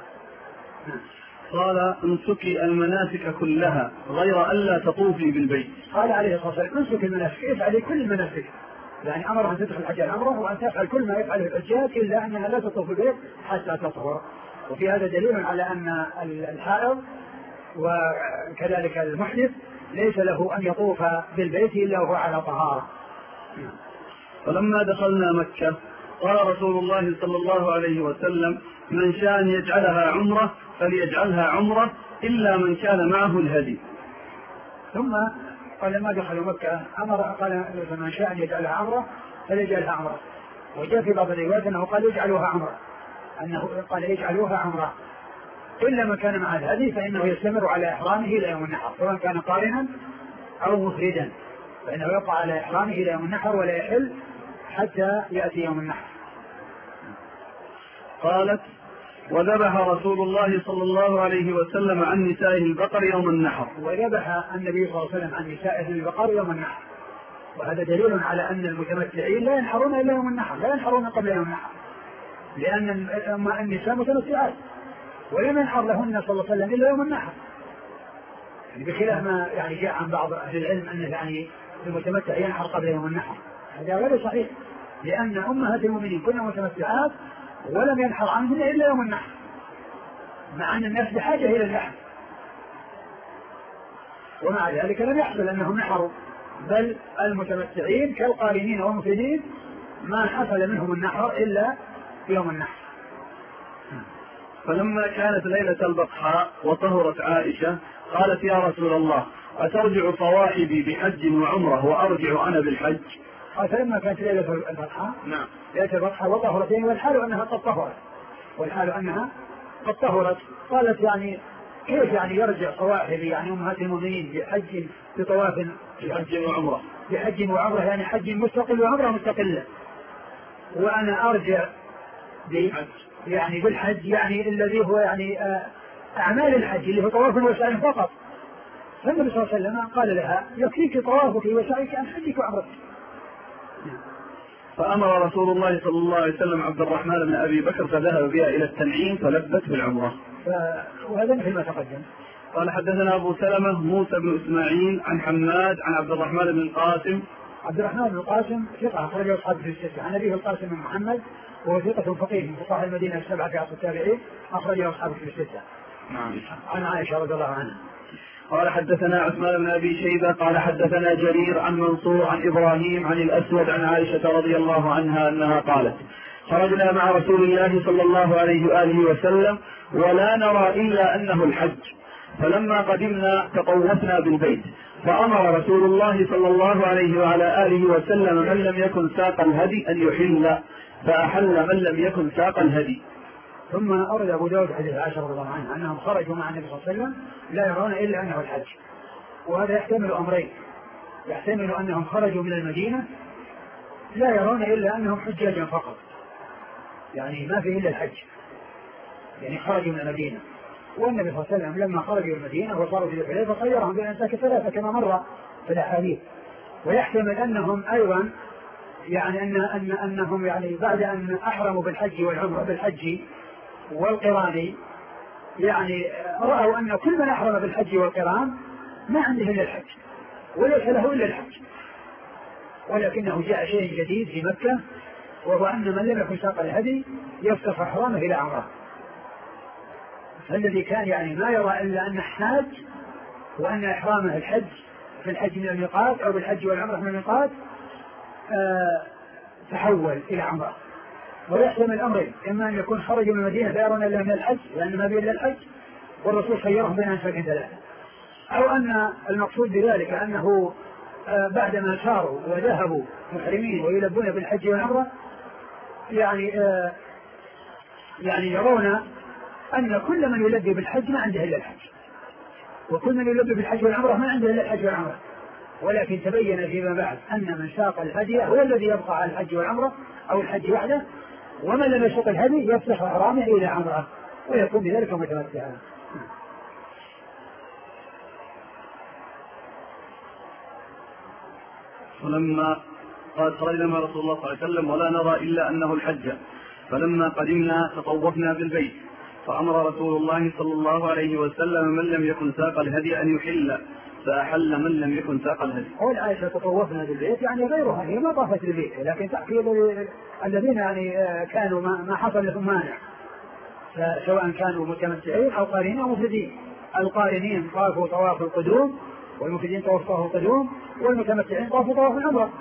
قال انسكي المناسك كلها غير ألا تطوفي بالبيت. قال عليه الصلاة والسلام انسك المناسك افعلي كل المناسك يعني أمر أن تدخل الحج العمرة وأن تفعل كل ما يفعله الحجاج إلا أنها لا تطوف بالبيت حتى تطهر. وفي هذا دليل على أن الحائض وكذلك المحدث ليس له أن يطوف بالبيت إلا وهو على طهارة. فلما دخلنا مكة قال رسول الله صلى الله عليه وسلم من شاء أن يجعلها عمرة فليجعلها عمرة إلا من كان معه الهدي. ثم قال لما دخلوا مكة أمر قال من شاء أن يجعلها عمرة فليجعلها عمرة. وجاء في بعض الروايات أنه قال يجعلوها عمرة أنه قال يجعلوها عمرة إلا من كان مع الهدي فإنه يستمر على إحرامه إلى يوم النحر سواء كان قارنا أو مفردا فإنه يقع على إحرامه إلى يوم النحر ولا يحل حتى يأتي يوم النحر. قالت وذبح رسول الله صلى الله عليه وسلم عن نسائه البقر يوم النحر. وذبح النبي صلى الله عليه وسلم عن نسائه البقر يوم النحر وهذا دليل على أن المتمتعين لا ينحرون إلا يوم النحر لا ينحرون قبل يوم النحر لأن النساء متمتعات ولم ينحر لهن صلى الله عليه وسلم إلا يوم النحر يعني بخلاف ما يعني جاء عن بعض أهل العلم أن يعني المتمتع ينحر قبل يوم النحر هذا غير صحيح لأن أمهات المؤمنين كنا متمتعات ولم ينحر عنهن إلا يوم النحر مع أن الناس بحاجة إلى اللحم ومع ذلك لم يحصل أنهم نحروا بل المتمتعين كالقارنين والمفردين ما حصل منهم النحر إلا يوم النحر. فلما كانت ليلة البطحاء وطهرت عائشة قالت يا رسول الله أترجع صواحبي بحج وعمرة وأرجع أنا بالحج؟ فلما كانت ليلة البطحاء نعم ليلة البطحاء وطهرتين والحال أنها قد طهرت والحال أنها قد طهرت قالت يعني كيف يعني يرجع صواحبي يعني أمهات المؤمنين بحج بطواف بحج وعمرة بحج وعمرة يعني حج مستقل وعمرة مستقلة وأنا أرجع بحج يعني بالحج يعني الذي هو يعني أعمال الحج اللي هو طواف وسعي فقط. فالنبي صلى الله عليه وسلم قال لها يكفيك طوافك وسعيك عن حجك وعمرتك. فأمر رسول الله صلى الله عليه وسلم عبد الرحمن بن أبي بكر فذهب بها إلى التنعيم فلبت بالعمرة. وهذا مثل ما تقدم. قال حدثنا أبو سلمة موسى بن إسماعيل عن حماد عن عبد الرحمن بن القاسم. عبد الرحمن بن القاسم ثقة أخرجه أصحابه في الستة عن أبيه القاسم بن محمد وهو ثقة فقيه من فقهاء المدينة السبعة في عصر التابعين أخرجه أصحابه في الستة. نعم. عن عائشة رضي الله عنها. قال حدثنا عثمان بن أبي شيبة قال حدثنا جرير عن منصور عن إبراهيم عن الأسود عن عائشة رضي الله عنها أنها قالت خرجنا مع رسول الله صلى الله عليه وآله وسلم ولا نرى إلا أنه الحج فلما قدمنا تطوفنا بالبيت فأمر رسول الله صلى الله عليه وعلى آله وسلم من لم يكن ساق الهدي أن يحل فأحل من لم يكن ساق الهدي. ثم أورد أبو داود حديث عائشة رضي الله عنها أنهم خرجوا مع النبي صلى الله عليه وسلم لا يرون إلا أنه الحج وهذا يحتمل أمرين يحتمل أنهم خرجوا من المدينة لا يرون إلا أنهم حجاجا فقط يعني ما فيه إلا الحج يعني خرجوا من المدينة والنبي صلى الله عليه وسلم لما خرجوا من المدينة وصاروا في الحليفة خيرهم بين أنساك ثلاثة كما مر في الأحاديث ويحتمل أنهم أيضا يعني أن أن أنهم يعني بعد أن أحرموا بالحج والعمرة بالحج والقران يعني رأوا أن كل من أحرم بالحج والقران ما عنده إلا الحج وليس له إلا الحج ولكنه جاء شيء جديد في مكة وهو أن من لم يكن ساق الهدي يفتح إحرامه إلى عمره فالذي كان يعني ما يرى إلا أن حاج وأن إحرامه الحج في الحج من الميقات أو بالحج والعمرة من الميقات آه تحول إلى عمره ويحتمل الأمرين إما أن يكون خرج من المدينة لا يرون إلا من الحج لأن ما بين الحج والرسول خيرهم بين أنفاق ثلاثة، أو أن المقصود بذلك أنه بعدما ساروا وذهبوا محرمين ويلبون بالحج والعمرة يعني يعني يرون أن كل من يلبي بالحج ما عنده إلا الحج، وكل من يلبي بالحج والعمرة ما عنده إلا الحج والعمرة، ولكن تبين فيما بعد أن من ساق الهدي هو الذي يبقى على الحج والعمرة أو الحج وحده، ومن لم يسوق الهدي يفسخ إحرامه إلى عمرة ويكون بذلك متمتعا. ولما قال خرجنا مع رسول الله صلى الله عليه وسلم ولا نرى إلا أنه الحج، فلما قدمنا تطوفنا بالبيت، فأمر رسول الله صلى الله عليه وسلم من لم يكن ساق الهدي أن يحل، فأحل من لم يكن ساق الهدي. قول عائشة تطوفنا بالبيت يعني غيرها، هي ما طافت بالبيت، لكن تأكيد الذين يعني كانوا ما حصل لهم مانع، سواء كانوا متمتعين أو قارنين أو مفردين. القارنين طافوا طواف القدوم، والمفردين طواف طواف القدوم، والمتمتعين طافوا طواف العمرة.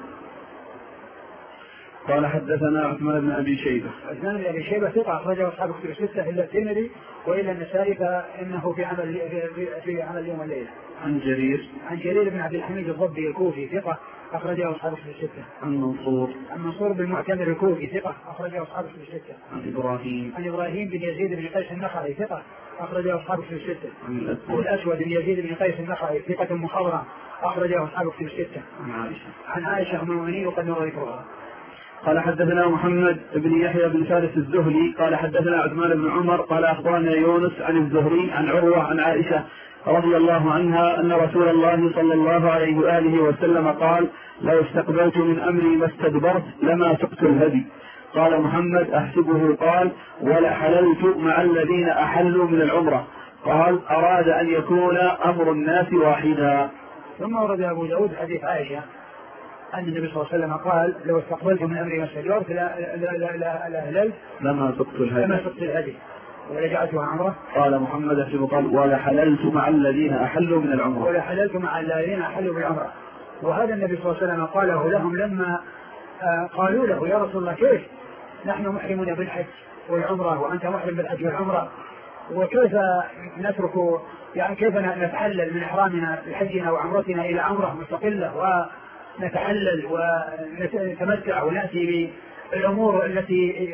قال حدثنا عثمان بن أبي شيبة. عثمان بن أبي شيبة ثقة أخرجه أصحاب كتب الستة إلا الترمذي وإلا النسائي، فإنه في عمل في, في عمل اليوم والليلة. عن جرير عن جرير بن عبد الحميد الضبي الكوفي ثقة أخرجه أصحاب كتب الستة. عن منصور عن منصور بن معتمر الكوفي ثقة أخرجه أصحاب كتب الستة. عن إبراهيم عن إبراهيم بن يزيد بن قيس النخعي ثقة أخرجه أصحاب كتب الستة. عن الأسود بن يزيد بن قيس النخعي ثقة مخضرم أخرجه أصحاب كتب الستة. عن عائشة عن عائشة أم المؤمنين وقد مر ذكرها. قال حدثنا محمد بن يحيى بن فارس الزهري قال حدثنا عثمان بن عمر قال أخبرنا يونس عن الزهري عن عروة عن عائشة رضي الله عنها أن رسول الله صلى الله عليه وآله وسلم قال: لو استقبلت من أمري ما استدبرت لما سقت الهدي. قال محمد: أحسبه قال: ولحللت مع الذين أحلوا من العمرة. قال: أراد أن يكون أمر الناس واحدا. ثم ورد أبو داود حديث عائشة أن النبي صلى الله عليه وسلم قال: لو استقبلت من أمري ما استدبرت لأهللت لما سقت الهدي لما سقت الهدي ورجعتها عمره. قال محمد أحسبه قال: ولحللت مع الذين أحلوا من العمرة. ولحللت مع الذين أحلوا بالعمرة. وهذا النبي صلى الله عليه وسلم قاله لهم لما قالوا له: يا رسول الله كيف نحن محرمون بالحج والعمرة وأنت محرم بالحج والعمرة، وكيف نترك يعني كيف نتحلل من إحرامنا بحجنا وعمرتنا إلى عمرة مستقلة ونتحلل ونتمتع ونأتي بالأمور التي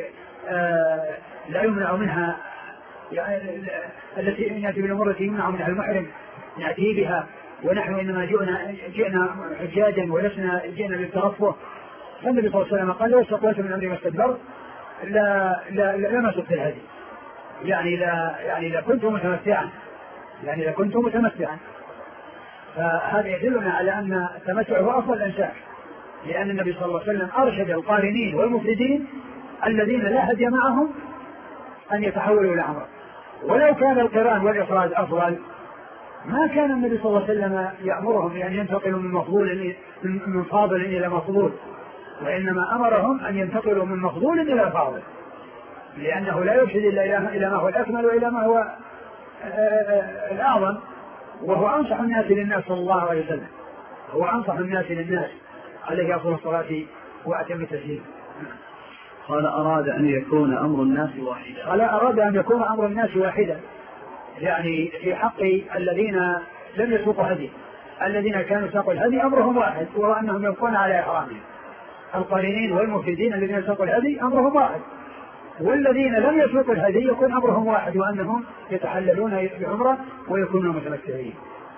لا يمنع منها، يعني التي نأتي بالأمور التي يمنع منها المحرم نأتي بها، ونحن إنما جئنا جئنا حجاجا ولسنا جئنا للترفه. فالنبي صلى الله عليه وسلم قال: لو استقبلت من أمري ما استدبرت لا لا لما سقت الهدي، يعني لا يعني لا كنت متمتعا يعني لا كنت متمتعا. فهذا يدلنا على أن التمتع هو أفضل الأنساك، لأن النبي صلى الله عليه وسلم أرشد القارنين والمفردين الذين لا هدي معهم أن يتحولوا إلى عمرة. ولو كان القران والإفراد أفضل ما كان النبي صلى الله عليه وسلم يأمرهم بأن ينتقلوا من مفضول من فاضل إلى مفضول، وإنما أمرهم أن ينتقلوا من مفضول إلى فاضل، لأنه لا يرشد إلى ما هو الأكمل وإلى ما هو الأعظم، وهو أنصح الناس للناس صلى الله عليه وسلم، هو أنصح الناس للناس عليه أفضل الصلاة وأتم التسليم. قال: أراد أن يكون أمر الناس واحدا. قال: أراد أن يكون أمر الناس واحدا، يعني في حق الذين لم يسوقوا هدي، الذين كانوا ساقوا الهدي أمرهم واحد، وهو أنهم يبقون على إحرامهم. القارنين والمفردين الذين ساقوا الهدي أمرهم واحد، والذين لم يسوقوا الهدي يكون أمرهم واحد، وأنهم يتحللون بعمرة ويكونون متمتعين.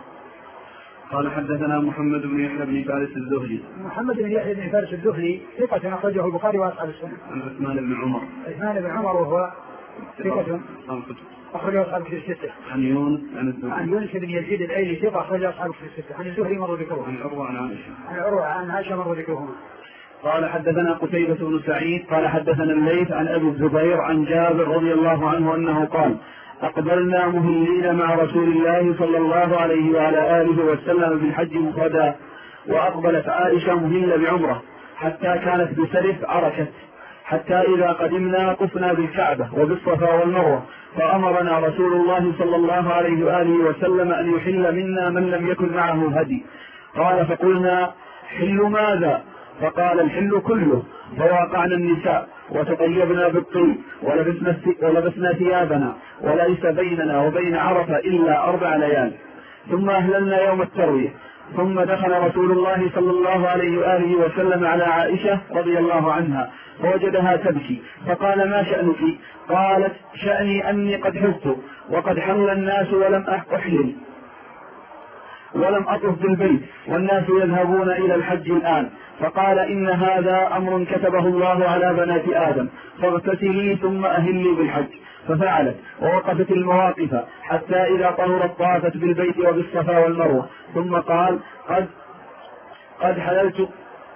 قال: حدثنا محمد بن يحيى بن فارس الزهري. محمد بن يحيى بن فارس الزهري ثقة أخرجه البخاري وأصحاب السنة. عن عثمان بن عمر. عثمان بن عمر وهو ثقة أخرجه أصحاب الستة. عن يونس عن الزهري. عن يونس بن يزيد الأيلي ثقة أخرجه أصحاب الستة. عن الزهري مر ذكره. عن عروة عن عائشة. عن عروة عن عائشة مر ذكرهما. قال: حدثنا قتيبة بن سعيد قال حدثنا الليث عن أبي الزبير عن جابر رضي الله عنه أنه قال: أقبلنا مهلين مع رسول الله صلى الله عليه وعلى آله وسلم بالحج مفردا، وأقبلت عائشة مهلة بعمرة حتى كانت بسرف عركت، حتى إذا قدمنا قفنا بالكعبة وبالصفا والمروة، فأمرنا رسول الله صلى الله عليه وآله وسلم أن يحل منا من لم يكن معه هدي. قال: فقلنا: حل ماذا؟ فقال: الحل كله. فواقعنا النساء وتطيبنا بالطيب ولبسنا, ولبسنا ثيابنا وليس بيننا وبين عرفة إلا أربع ليال. ثم أهللنا يوم التروية. ثم دخل رسول الله صلى الله عليه وآله وسلم على عائشة رضي الله عنها فوجدها تبكي فقال ما شأنك؟ قالت شأني أني قد حزت وقد حل الناس ولم أحلل ولم أطف بالبيت والناس يذهبون إلى الحج الآن. فقال إن هذا أمر كتبه الله على بنات آدم فاغتسلي ثم أهلي بالحج. ففعلت ووقفت المواقف حتى إذا طهرت طافت بالبيت وبالصفا والمروة. ثم قال قد قد حللت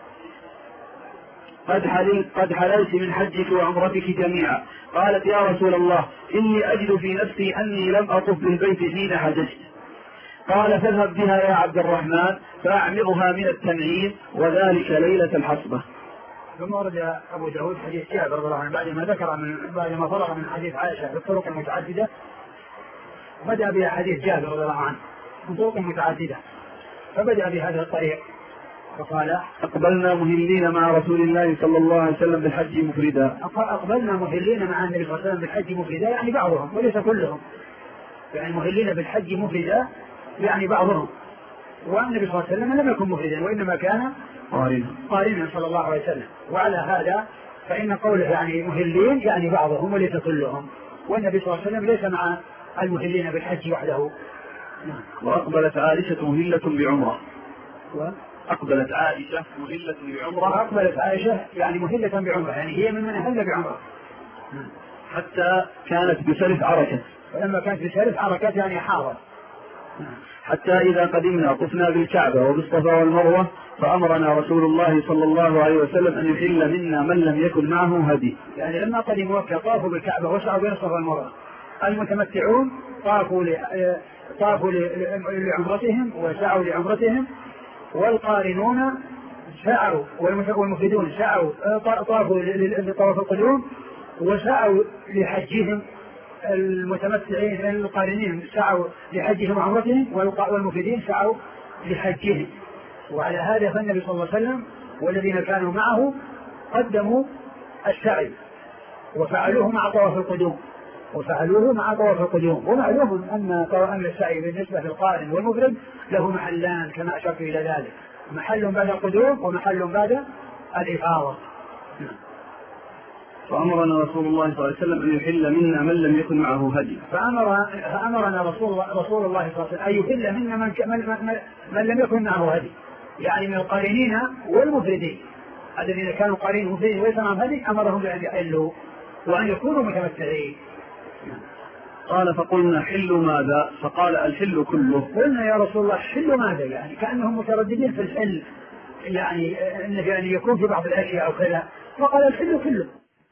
قد حللت قد حللت من حجك وعمرتك جميعا. قالت يا رسول الله إني أجد في نفسي أني لم أطف بالبيت حين حججت. قال فاذهب بها يا عبد الرحمن فأعمرها من التنعيم وذلك ليلة الحصبة. ثم ورد أبو داود حديث جابر رضي الله عنه بعد ما ذكر من بعد ما فرغ من حديث عائشة بالطرق المتعددة بدأ بها حديث جابر رضي الله عنه من طرق متعددة فبدأ بهذا الطريق فقال أقبلنا مهلين مع رسول الله صلى الله عليه وسلم بالحج مفردا. أقبلنا مهلين مع النبي صلى الله عليه وسلم بالحج مفردا يعني بعضهم وليس كلهم، يعني مهلين بالحج مفردا يعني بعضهم، والنبي صلى الله عليه وسلم لم يكن مفردا وإنما كان قارنا قارنا صلى الله عليه وسلم. وعلى هذا فإن قوله يعني مهلين يعني بعضهم وليس كلهم، والنبي صلى الله عليه وسلم ليس مع المهلين بالحج وحده. وأقبلت عائشة مهلة بعمرة و... أقبلت عائشة مهلة بعمرة أقبلت عائشة يعني مهلة بعمرة يعني هي من من أهل بعمرة حتى كانت بسلف عركة ولما كانت بسلف عركة يعني حاضر حتى إذا قدمنا طفنا بالكعبة وبالصفا والمروة فأمرنا رسول الله صلى الله عليه وسلم أن يحل منا من لم يكن معه هدي. يعني لما قدموا مكة طافوا بالكعبة وسعوا بين الصفا والمروة. المتمتعون طافوا ل... طافوا لعمرتهم وسعوا لعمرتهم، والقارنون سعوا والمفردون سعوا طافوا لطواف القدوم وسعوا لحجهم. المتمتعين القارنين سعوا لحجهم وعمرتهم والمفردين سعوا لحجهم. وعلى هذا فالنبي صلى الله عليه وسلم والذين كانوا معه قدموا السعي وفعلوه مع طواف القدوم وفعلوه مع طواف القدوم. ومعلوم أن أن السعي بالنسبة للقارن والمفرد له محلان كما أشرت إلى ذلك، محل بعد القدوم ومحل بعد الإفاضة. فأمرنا رسول الله صلى الله عليه وسلم أن يحل منا من لم يكن معه هدي. فأمر فأمرنا رسول الله رسول الله صلى الله عليه وسلم أن يحل منا من, من, من, من لم يكن معه هدي، يعني من القارنين والمفردين الذين كانوا قارنين ومفردين وليس معهم هدي أمرهم بأن يحلوا وأن يكونوا متمتعين. قال فقلنا حل ماذا؟ فقال الحل كله. قلنا يا رسول الله حل ماذا؟ يعني كأنهم مترددين في الحل، يعني أن يعني يكون في بعض الأشياء أو كذا، فقال الحل كله.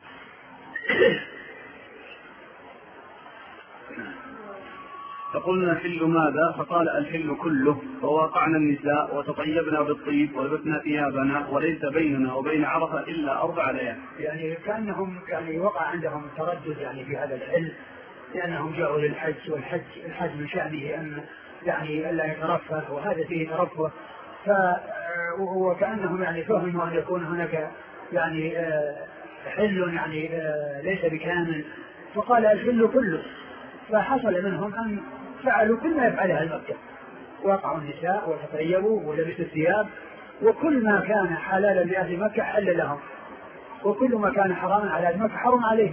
فقلنا حل ماذا؟ فقال الحل كله. فواقعنا النساء وتطيبنا بالطيب ولبسنا ثيابنا وليس بيننا وبين عرفة إلا أربع ليال. يعني كأنهم يعني وقع عندهم تردد يعني في هذا الحل، لأنهم جاءوا للحج والحج الحج من شأنه أن يعني ألا يترفه وهذا فيه ترفه، ف وكأنهم يعني فهموا أن يكون هناك يعني حل يعني ليس بكامل، فقال الحل كله. فحصل منهم أن فعلوا كل ما يفعلها المكة، وقعوا النساء وتطيبوا ولبسوا الثياب، وكل ما كان حلالا لأهل مكة حل لهم، وكل ما كان حراما على أهل مكة حرم عليهم.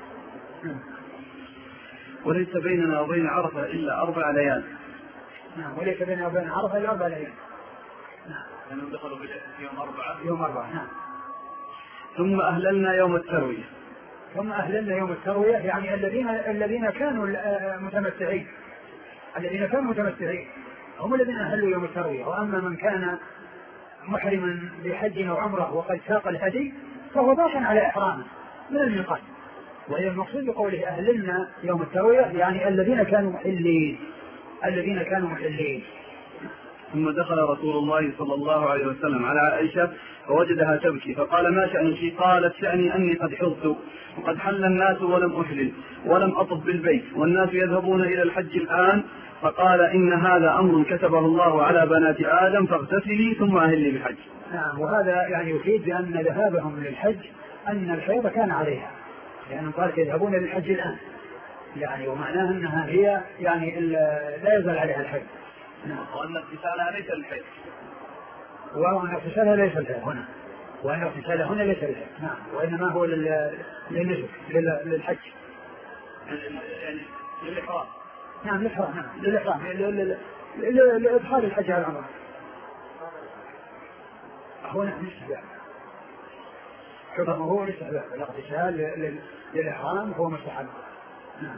وليس بيننا وبين عرفة إلا أربع ليال. نعم وليس بيننا وبين عرفة إلا أربع ليال. نعم لأنهم دخلوا يوم أربعة. يوم أربعة نعم. ثم أهللنا يوم التروية. ثم أهللنا يوم التروية يعني الذين الذين كانوا متمتعين الذين كانوا متمتعين هم الذين أهلوا يوم التروية. وأما من كان محرما بحج أو عمره وقد ساق الهدي فهو باق على إحرامه من الميقات. وهي المقصود بقوله أهللنا يوم التروية يعني الذين كانوا محلين الذين كانوا محلين. ثم دخل رسول الله صلى الله عليه وسلم على عائشة فوجدها تبكي فقال ما شأنك؟ قالت شأني أني قد حضت وقد حل الناس ولم أحلل ولم أطف بالبيت والناس يذهبون إلى الحج الآن. فقال إن هذا أمر كتبه الله على بنات آدم فاغتسلي ثم أهلي بالحج. نعم وهذا يعني يفيد بأن ذهابهم للحج أن الحيض كان عليها، لأنهم قالت يذهبون للحج الآن، يعني ومعناه أنها هي يعني لا يزال عليها الحيض. نعم. وأن اغتسالها ليس للحيض، وأن اغتسالها ليس للحيض هنا، وأن اغتسالها هنا ليس للحيض، نعم، وإنما هو للنسك للحج، يعني للإحرام. نعم للإحرام، نعم للإحرام لإدخال الحج على العمرة. هنا مستحباب، حكمه هو الاستحباب، الاغتسال للإحرام هو مستحب. نعم.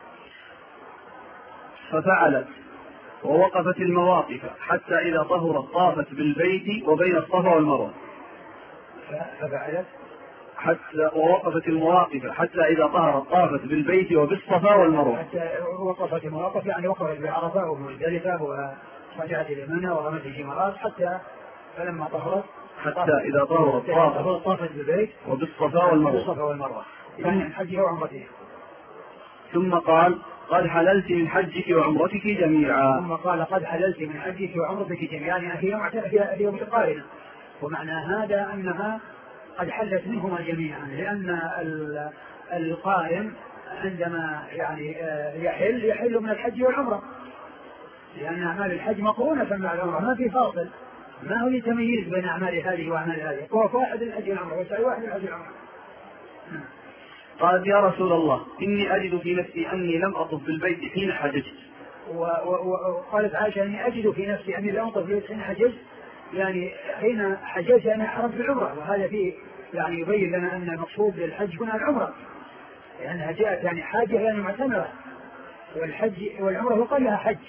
ففعلت ووقفت المواقف حتى إذا طهرت طافت بالبيت وبين الصفا والمروة. ففعلت حتى ووقفت المواقف حتى إذا طهرت طافت بالبيت وبالصفا والمروة. حتى وقفت المواقف يعني وقفت بعرفة ومزدلفة ورجعت إلى منى ورمت الجمرات حتى فلما طهرت حتى إذا طهرت طافت طافت بالبيت وبالصفا والمروة. بالصفا والمروة يعني الحج وعمرته. ثم قال قد حللت من حجك وعمرتك جميعا. ثم قال قد حللت من حجك وعمرتك جميعا، يعني هي متقارنة، ومعنى هذا أنها قد حلت منهما جميعا، لأن القائم عندما يعني يحل يحل من الحج والعمرة، لأن أعمال الحج مقرونة مع العمرة، ما في فاصل، ما هو تمييز بين أعمال هذه وأعمال هذه، هو واحد الحج والعمرة وسعي واحد الحج والعمرة. قالت يا رسول الله إني أجد في نفسي أني لم أطف بالبيت حين حججت. وقالت عائشة أني أجد في نفسي أني لم أطف بالبيت حين حججت، يعني حين حججت أنا حرمت بالعمرة، وهذا فيه يعني يبين لنا أن المقصود للحج هنا العمرة، لأنها جاءت يعني حاجة يعني معتمرة، والحج والعمرة يقال لها حج.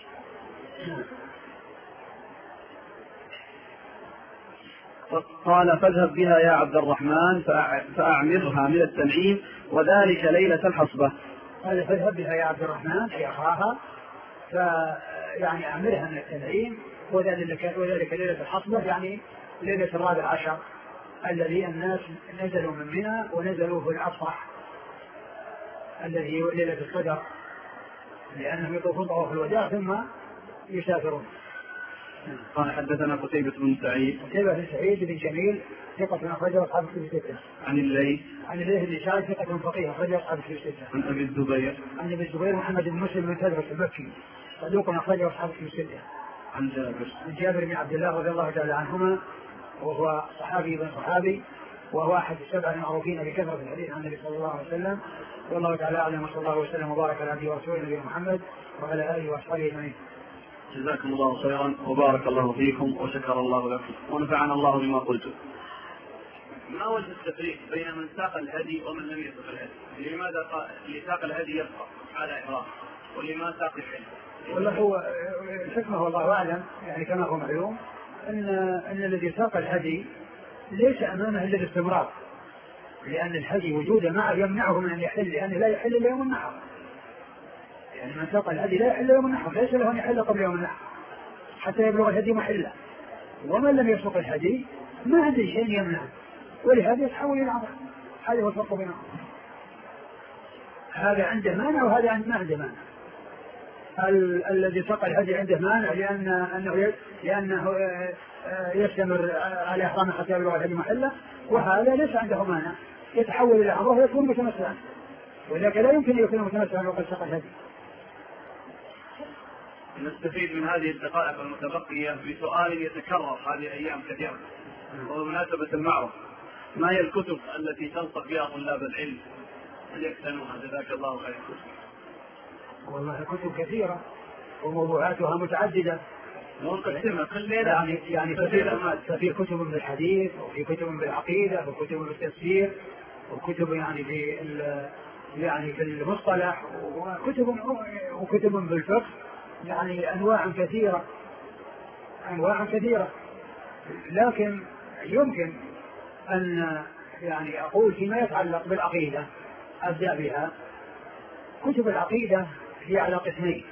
قال فاذهب بها يا عبد الرحمن فأعمرها من التنعيم وذلك ليلة الحصبة. قال فاذهب بها يا عبد الرحمن أي أخاها فيعني أعمرها من التنعيم وذلك, وذلك ليلة الحصبة، يعني ليلة الرابع عشر الذي الناس نزلوا من منى ونزلوا في الأصح الذي هو ليلة القدر، لأنهم يطوفون طواف الوداع ثم يسافرون. قال حدثنا قتيبة بن سعيد قتيبة بن سعيد بن جميل ثقة أخرجه أصحاب الكتب الستة. عن الليث عن الليث بن سعد ثقة فقيه أخرجه أصحاب الكتب الستة. عن أبي الزبير عن أبي الزبير محمد بن مسلم بن تدرس المكي صدوق أخرجه أصحاب الكتب الستة. عن جابر عن جابر بن عبد الله رضي الله تعالى عنهما وهو صحابي بن صحابي وهو أحد السبع المعروفين بكثرة الحديث عن النبي صلى الله عليه وسلم، والله تعالى أعلم وصلى الله وسلم وبارك على عبده ورسوله نبينا محمد وعلى آله وأصحابه أجمعين. جزاكم الله خيرا وبارك الله فيكم وشكر الله لكم ونفعنا الله بما قلتم. ما وجه التفريق بين من ساق الهدي ومن لم يسق الهدي؟ لماذا قال اللي ساق الهدي يبقى على إحرام واللي ما ساق الهدي؟ والله هو الحكمة والله أعلم، يعني كما هو معلوم أن أن الذي ساق الهدي ليس أمامه إلا الاستمرار، لأن الهدي وجوده معه يمنعه من أن يحل، لأنه لا يحل إلا يوم النحر، يعني من ساق الهدي لا يحل يوم النحر، ليس له أن يحل قبل يوم النحر حتى يبلغ الهدي محله، ومن لم يسق الهدي ما عنده شيء يمنعه، ولهذا يتحول إلى عمره. هذا هو الفرق بينهم، هذا عنده مانع وهذا ما عنده مانع. الذي ساق الهدي عنده مانع لأن أنه لأنه يستمر على إحرامه حتى يبلغ الهدي محله، وهذا ليس عنده مانع يتحول إلى عمره ويكون متمتعا، ولكن لا يمكن أن يكون متمتعا وقد ساق الهدي. نستفيد من هذه الدقائق المتبقية بسؤال يتكرر هذه الأيام كثيرا وبمناسبة المعرض، ما هي الكتب التي تنصح بها طلاب العلم ليكتنوها؟ جزاك الله خيرا. والله كتب كثيرة وموضوعاتها متعددة ونقسمها كل ليلة، يعني يعني ففي كتب بالحديث وفي كتب بالعقيدة وكتب بالتفسير وكتب يعني في يعني في المصطلح وكتب وكتب بالفقه، يعني أنواع كثيرة أنواع كثيرة لكن يمكن أن يعني أقول فيما يتعلق بالعقيدة أبدأ بها. كتب العقيدة هي على قسمين،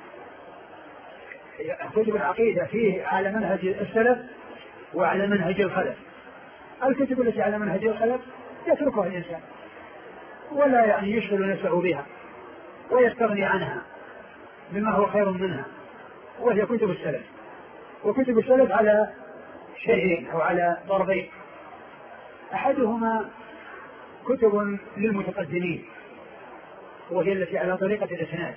كتب العقيدة فيه على منهج السلف وعلى منهج الخلف. الكتب التي على منهج الخلف يتركها الإنسان ولا يعني يشغل نفسه بها ويستغني عنها بما هو خير منها، وهي كتب السلف. وكتب السلف على شيئين أو على ضربين، أحدهما كتب للمتقدمين وهي التي على طريقة الإسناد،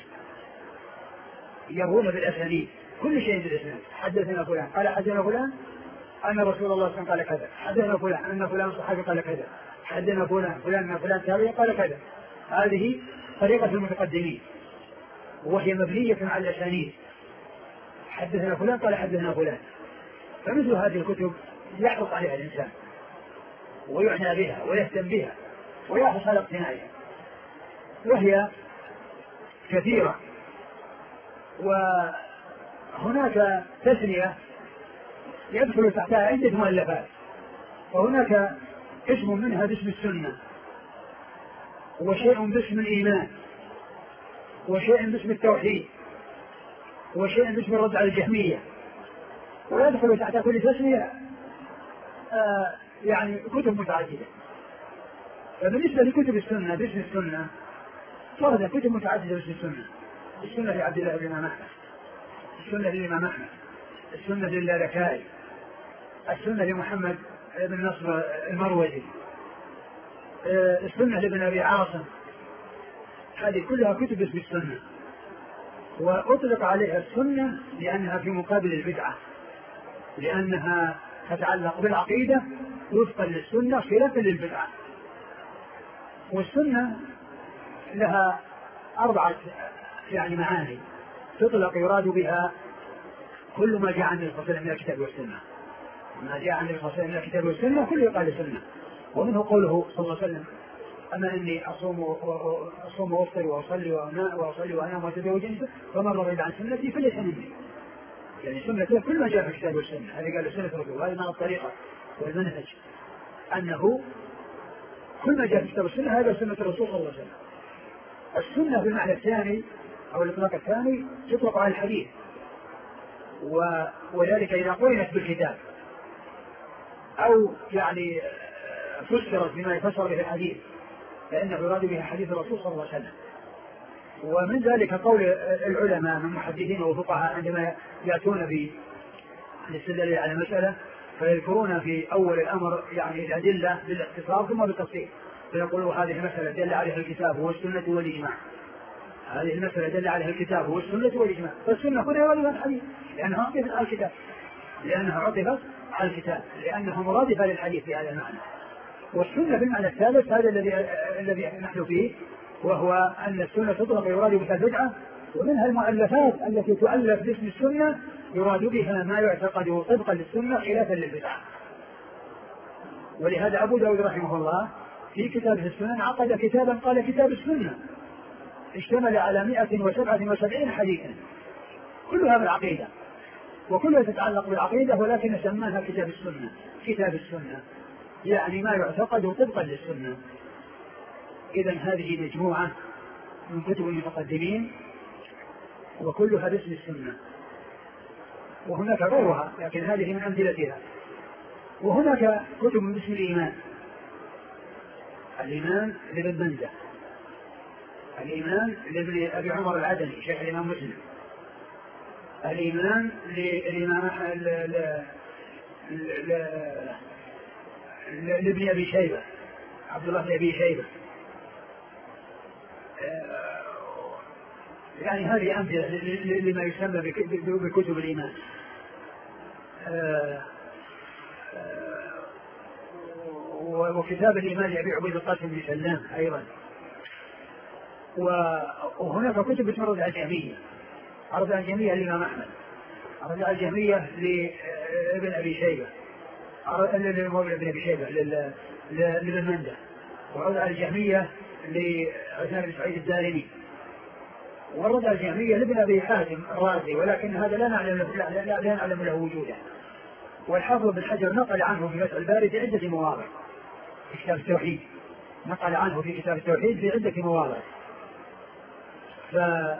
يروون بالأسانيد كل شيء بالإسناد. حدثنا فلان قال حدثنا فلان أن رسول الله صلى الله عليه وسلم قال كذا، حدثنا فلان أن فلان صحابي قال كذا، حدثنا فلان فلان أن فلان تابعي قال كذا. هذه طريقة المتقدمين وهي مبنية على الأسانيد، حدثنا فلان قال حدثنا فلان. فمثل هذه الكتب يحرص عليها الإنسان ويعنى بها ويهتم بها ويحرص على اقتنائها، وهي كثيرة. وهناك تسمية يدخل تحتها عدة مؤلفات، وهناك اسم منها باسم السنة، وشيء باسم الإيمان، وشيء باسم التوحيد، وشيء باسم الرد على الجهمية، ويدخل تحت كل تسمية آه يعني كتب متعددة. فبالنسبة لكتب السنة باسم السنة فرد كتب متعددة باسم السنة: السنة لعبد الله بن الإمام أحمد، السنة للإمام أحمد، السنة للالكائي، السنة لمحمد بن نصر المروزي، السنة لابن أبي عاصم. هذه كلها كتب باسم السنة، وأطلق عليها السنة لأنها في مقابل البدعة، لأنها تتعلق بالعقيدة وفقا للسنة خلافا للبدعة. والسنة لها أربعة يعني معاني تطلق يراد بها كل ما جاء عن النبي صلى الله عليه وسلم من الكتاب والسنة. ما جاء عن النبي صلى الله عليه وسلم من الكتاب والسنة كله يقال سنة. ومنه قوله صلى الله عليه وسلم: أما إني أصوم وأصوم وأفطر وأصلي وأنام وأصلي وأنام وأتزوج النساء فمن رغب عن سنتي فليس مني. يعني سنة كل ما جاء في الكتاب والسنة، هذه قال سنة الرسول. هذه معنى الطريقة والمنهج، أنه كل ما جاء في الكتاب والسنة هذا سنة الرسول صلى الله عليه وسلم. السنة بالمعنى الثاني أو الإطلاق الثاني تطلق على الحديث، وذلك إذا قرنت بالكتاب أو يعني فسرت بما يفسر به الحديث فإنه يراد بها حديث الرسول صلى الله عليه وسلم. ومن ذلك قول العلماء من محدثين وفقهاء عندما يأتون بالاستدلال على مسألة فيذكرون في أول الأمر يعني الأدلة بالاختصار ثم بالتفصيل، فيقولوا هذه المسألة دل عليها الكتاب والسنة والإجماع، هذه المسألة دل عليها الكتاب والسنة والإجماع. فالسنة هنا يراد بها الحديث لأنها عطفت على الكتاب، لأنها عطفت على الكتاب لأنها مرادفة للحديث بهذا المعنى. والسنة بالمعنى الثالث هذا الذي الذي نحن فيه، وهو أن السنة تطلق يراد بها البدعة، ومنها المؤلفات التي تؤلف باسم السنة يراد بها ما يعتقد طبقا للسنة خلافا للبدعة. ولهذا أبو داود رحمه الله في كتابه السنن عقد كتابا قال كتاب السنة، اشتمل على مئة وسبعة وسبعين حديثا كلها بالعقيدة وكلها تتعلق بالعقيدة، ولكن سماها كتاب السنة. كتاب السنة يعني ما يعتقد طبقا للسنة. إذن هذه مجموعة من كتب المتقدمين وكلها باسم السنة، وهناك غيرها لكن هذه من أمثلتها. وهناك كتب باسم الإيمان: الإيمان لابن مندة، الإيمان لابن أبي عمر العدني شيخ الإمام مسلم، الإيمان للإمام لابن أبي شيبة عبد الله بن أبي شيبة. يعني هذه أمثلة لما يسمى بكتب الإيمان. وكتاب الإيمان لأبي عبيد القاسم بن سلام أيضا. وهناك كتب اسمها الرد على الجهمية، الرد على الجهمية للإمام أحمد، الرد على الجهمية لابن أبي شيبة، لابن أبي شيبة لابن مندة، والرد على الجهمية لعثمان بن سعيد الدارمي، والرد على الجهمية لابن أبي حاتم الرازي، ولكن هذا لا نعلم له, لا, لا, لا نعلم له وجوده. والحافظ بن حجر نقل عنه في فتح الباري في عدة مواضع في كتاب التوحيد، نقل عنه في كتاب التوحيد في عدة مواضع. ف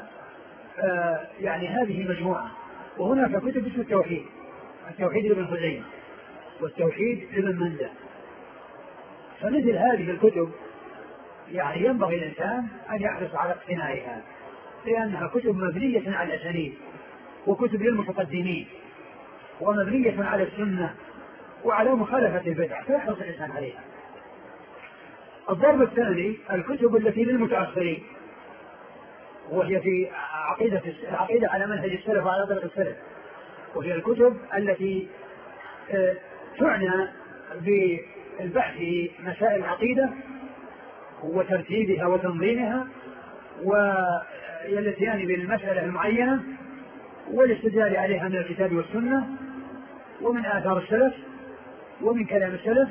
يعني هذه مجموعة. وهناك كتب اسم التوحيد: التوحيد لابن خزيمة، والتوحيد لابن مندة. فمثل هذه الكتب يعني ينبغي الإنسان أن يحرص على اقتنائها، لأنها كتب مبنية على الأسانيد وكتب للمتقدمين ومبنية على السنة وعلى مخالفة البدع، فيحرص الإنسان عليها. الضرب الثاني الكتب التي للمتأخرين، وهي في عقيدة العقيدة على منهج السلف وعلى طريق السلف، وهي الكتب التي تعنى بالبحث في مسائل العقيدة وترتيبها وتنظيمها والاتيان بالمسألة المعينة والاستدلال عليها من الكتاب والسنة ومن آثار السلف ومن كلام السلف،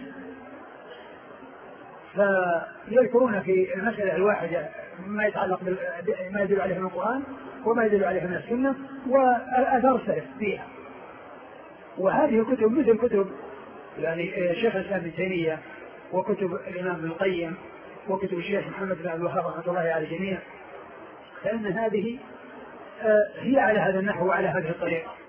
فيذكرون في المسألة الواحدة ما يتعلق ما يدل عليه من القرآن وما يدل عليه من السنة وآثار السلف فيها. وهذه الكتب مثل كتب يعني شيخ الإسلام ابن تيمية وكتب الإمام ابن القيم وكتب الشيخ محمد بن عبد الوهاب رحمة الله على الجميع، فإن هذه هي على هذا النحو وعلى هذه الطريقة.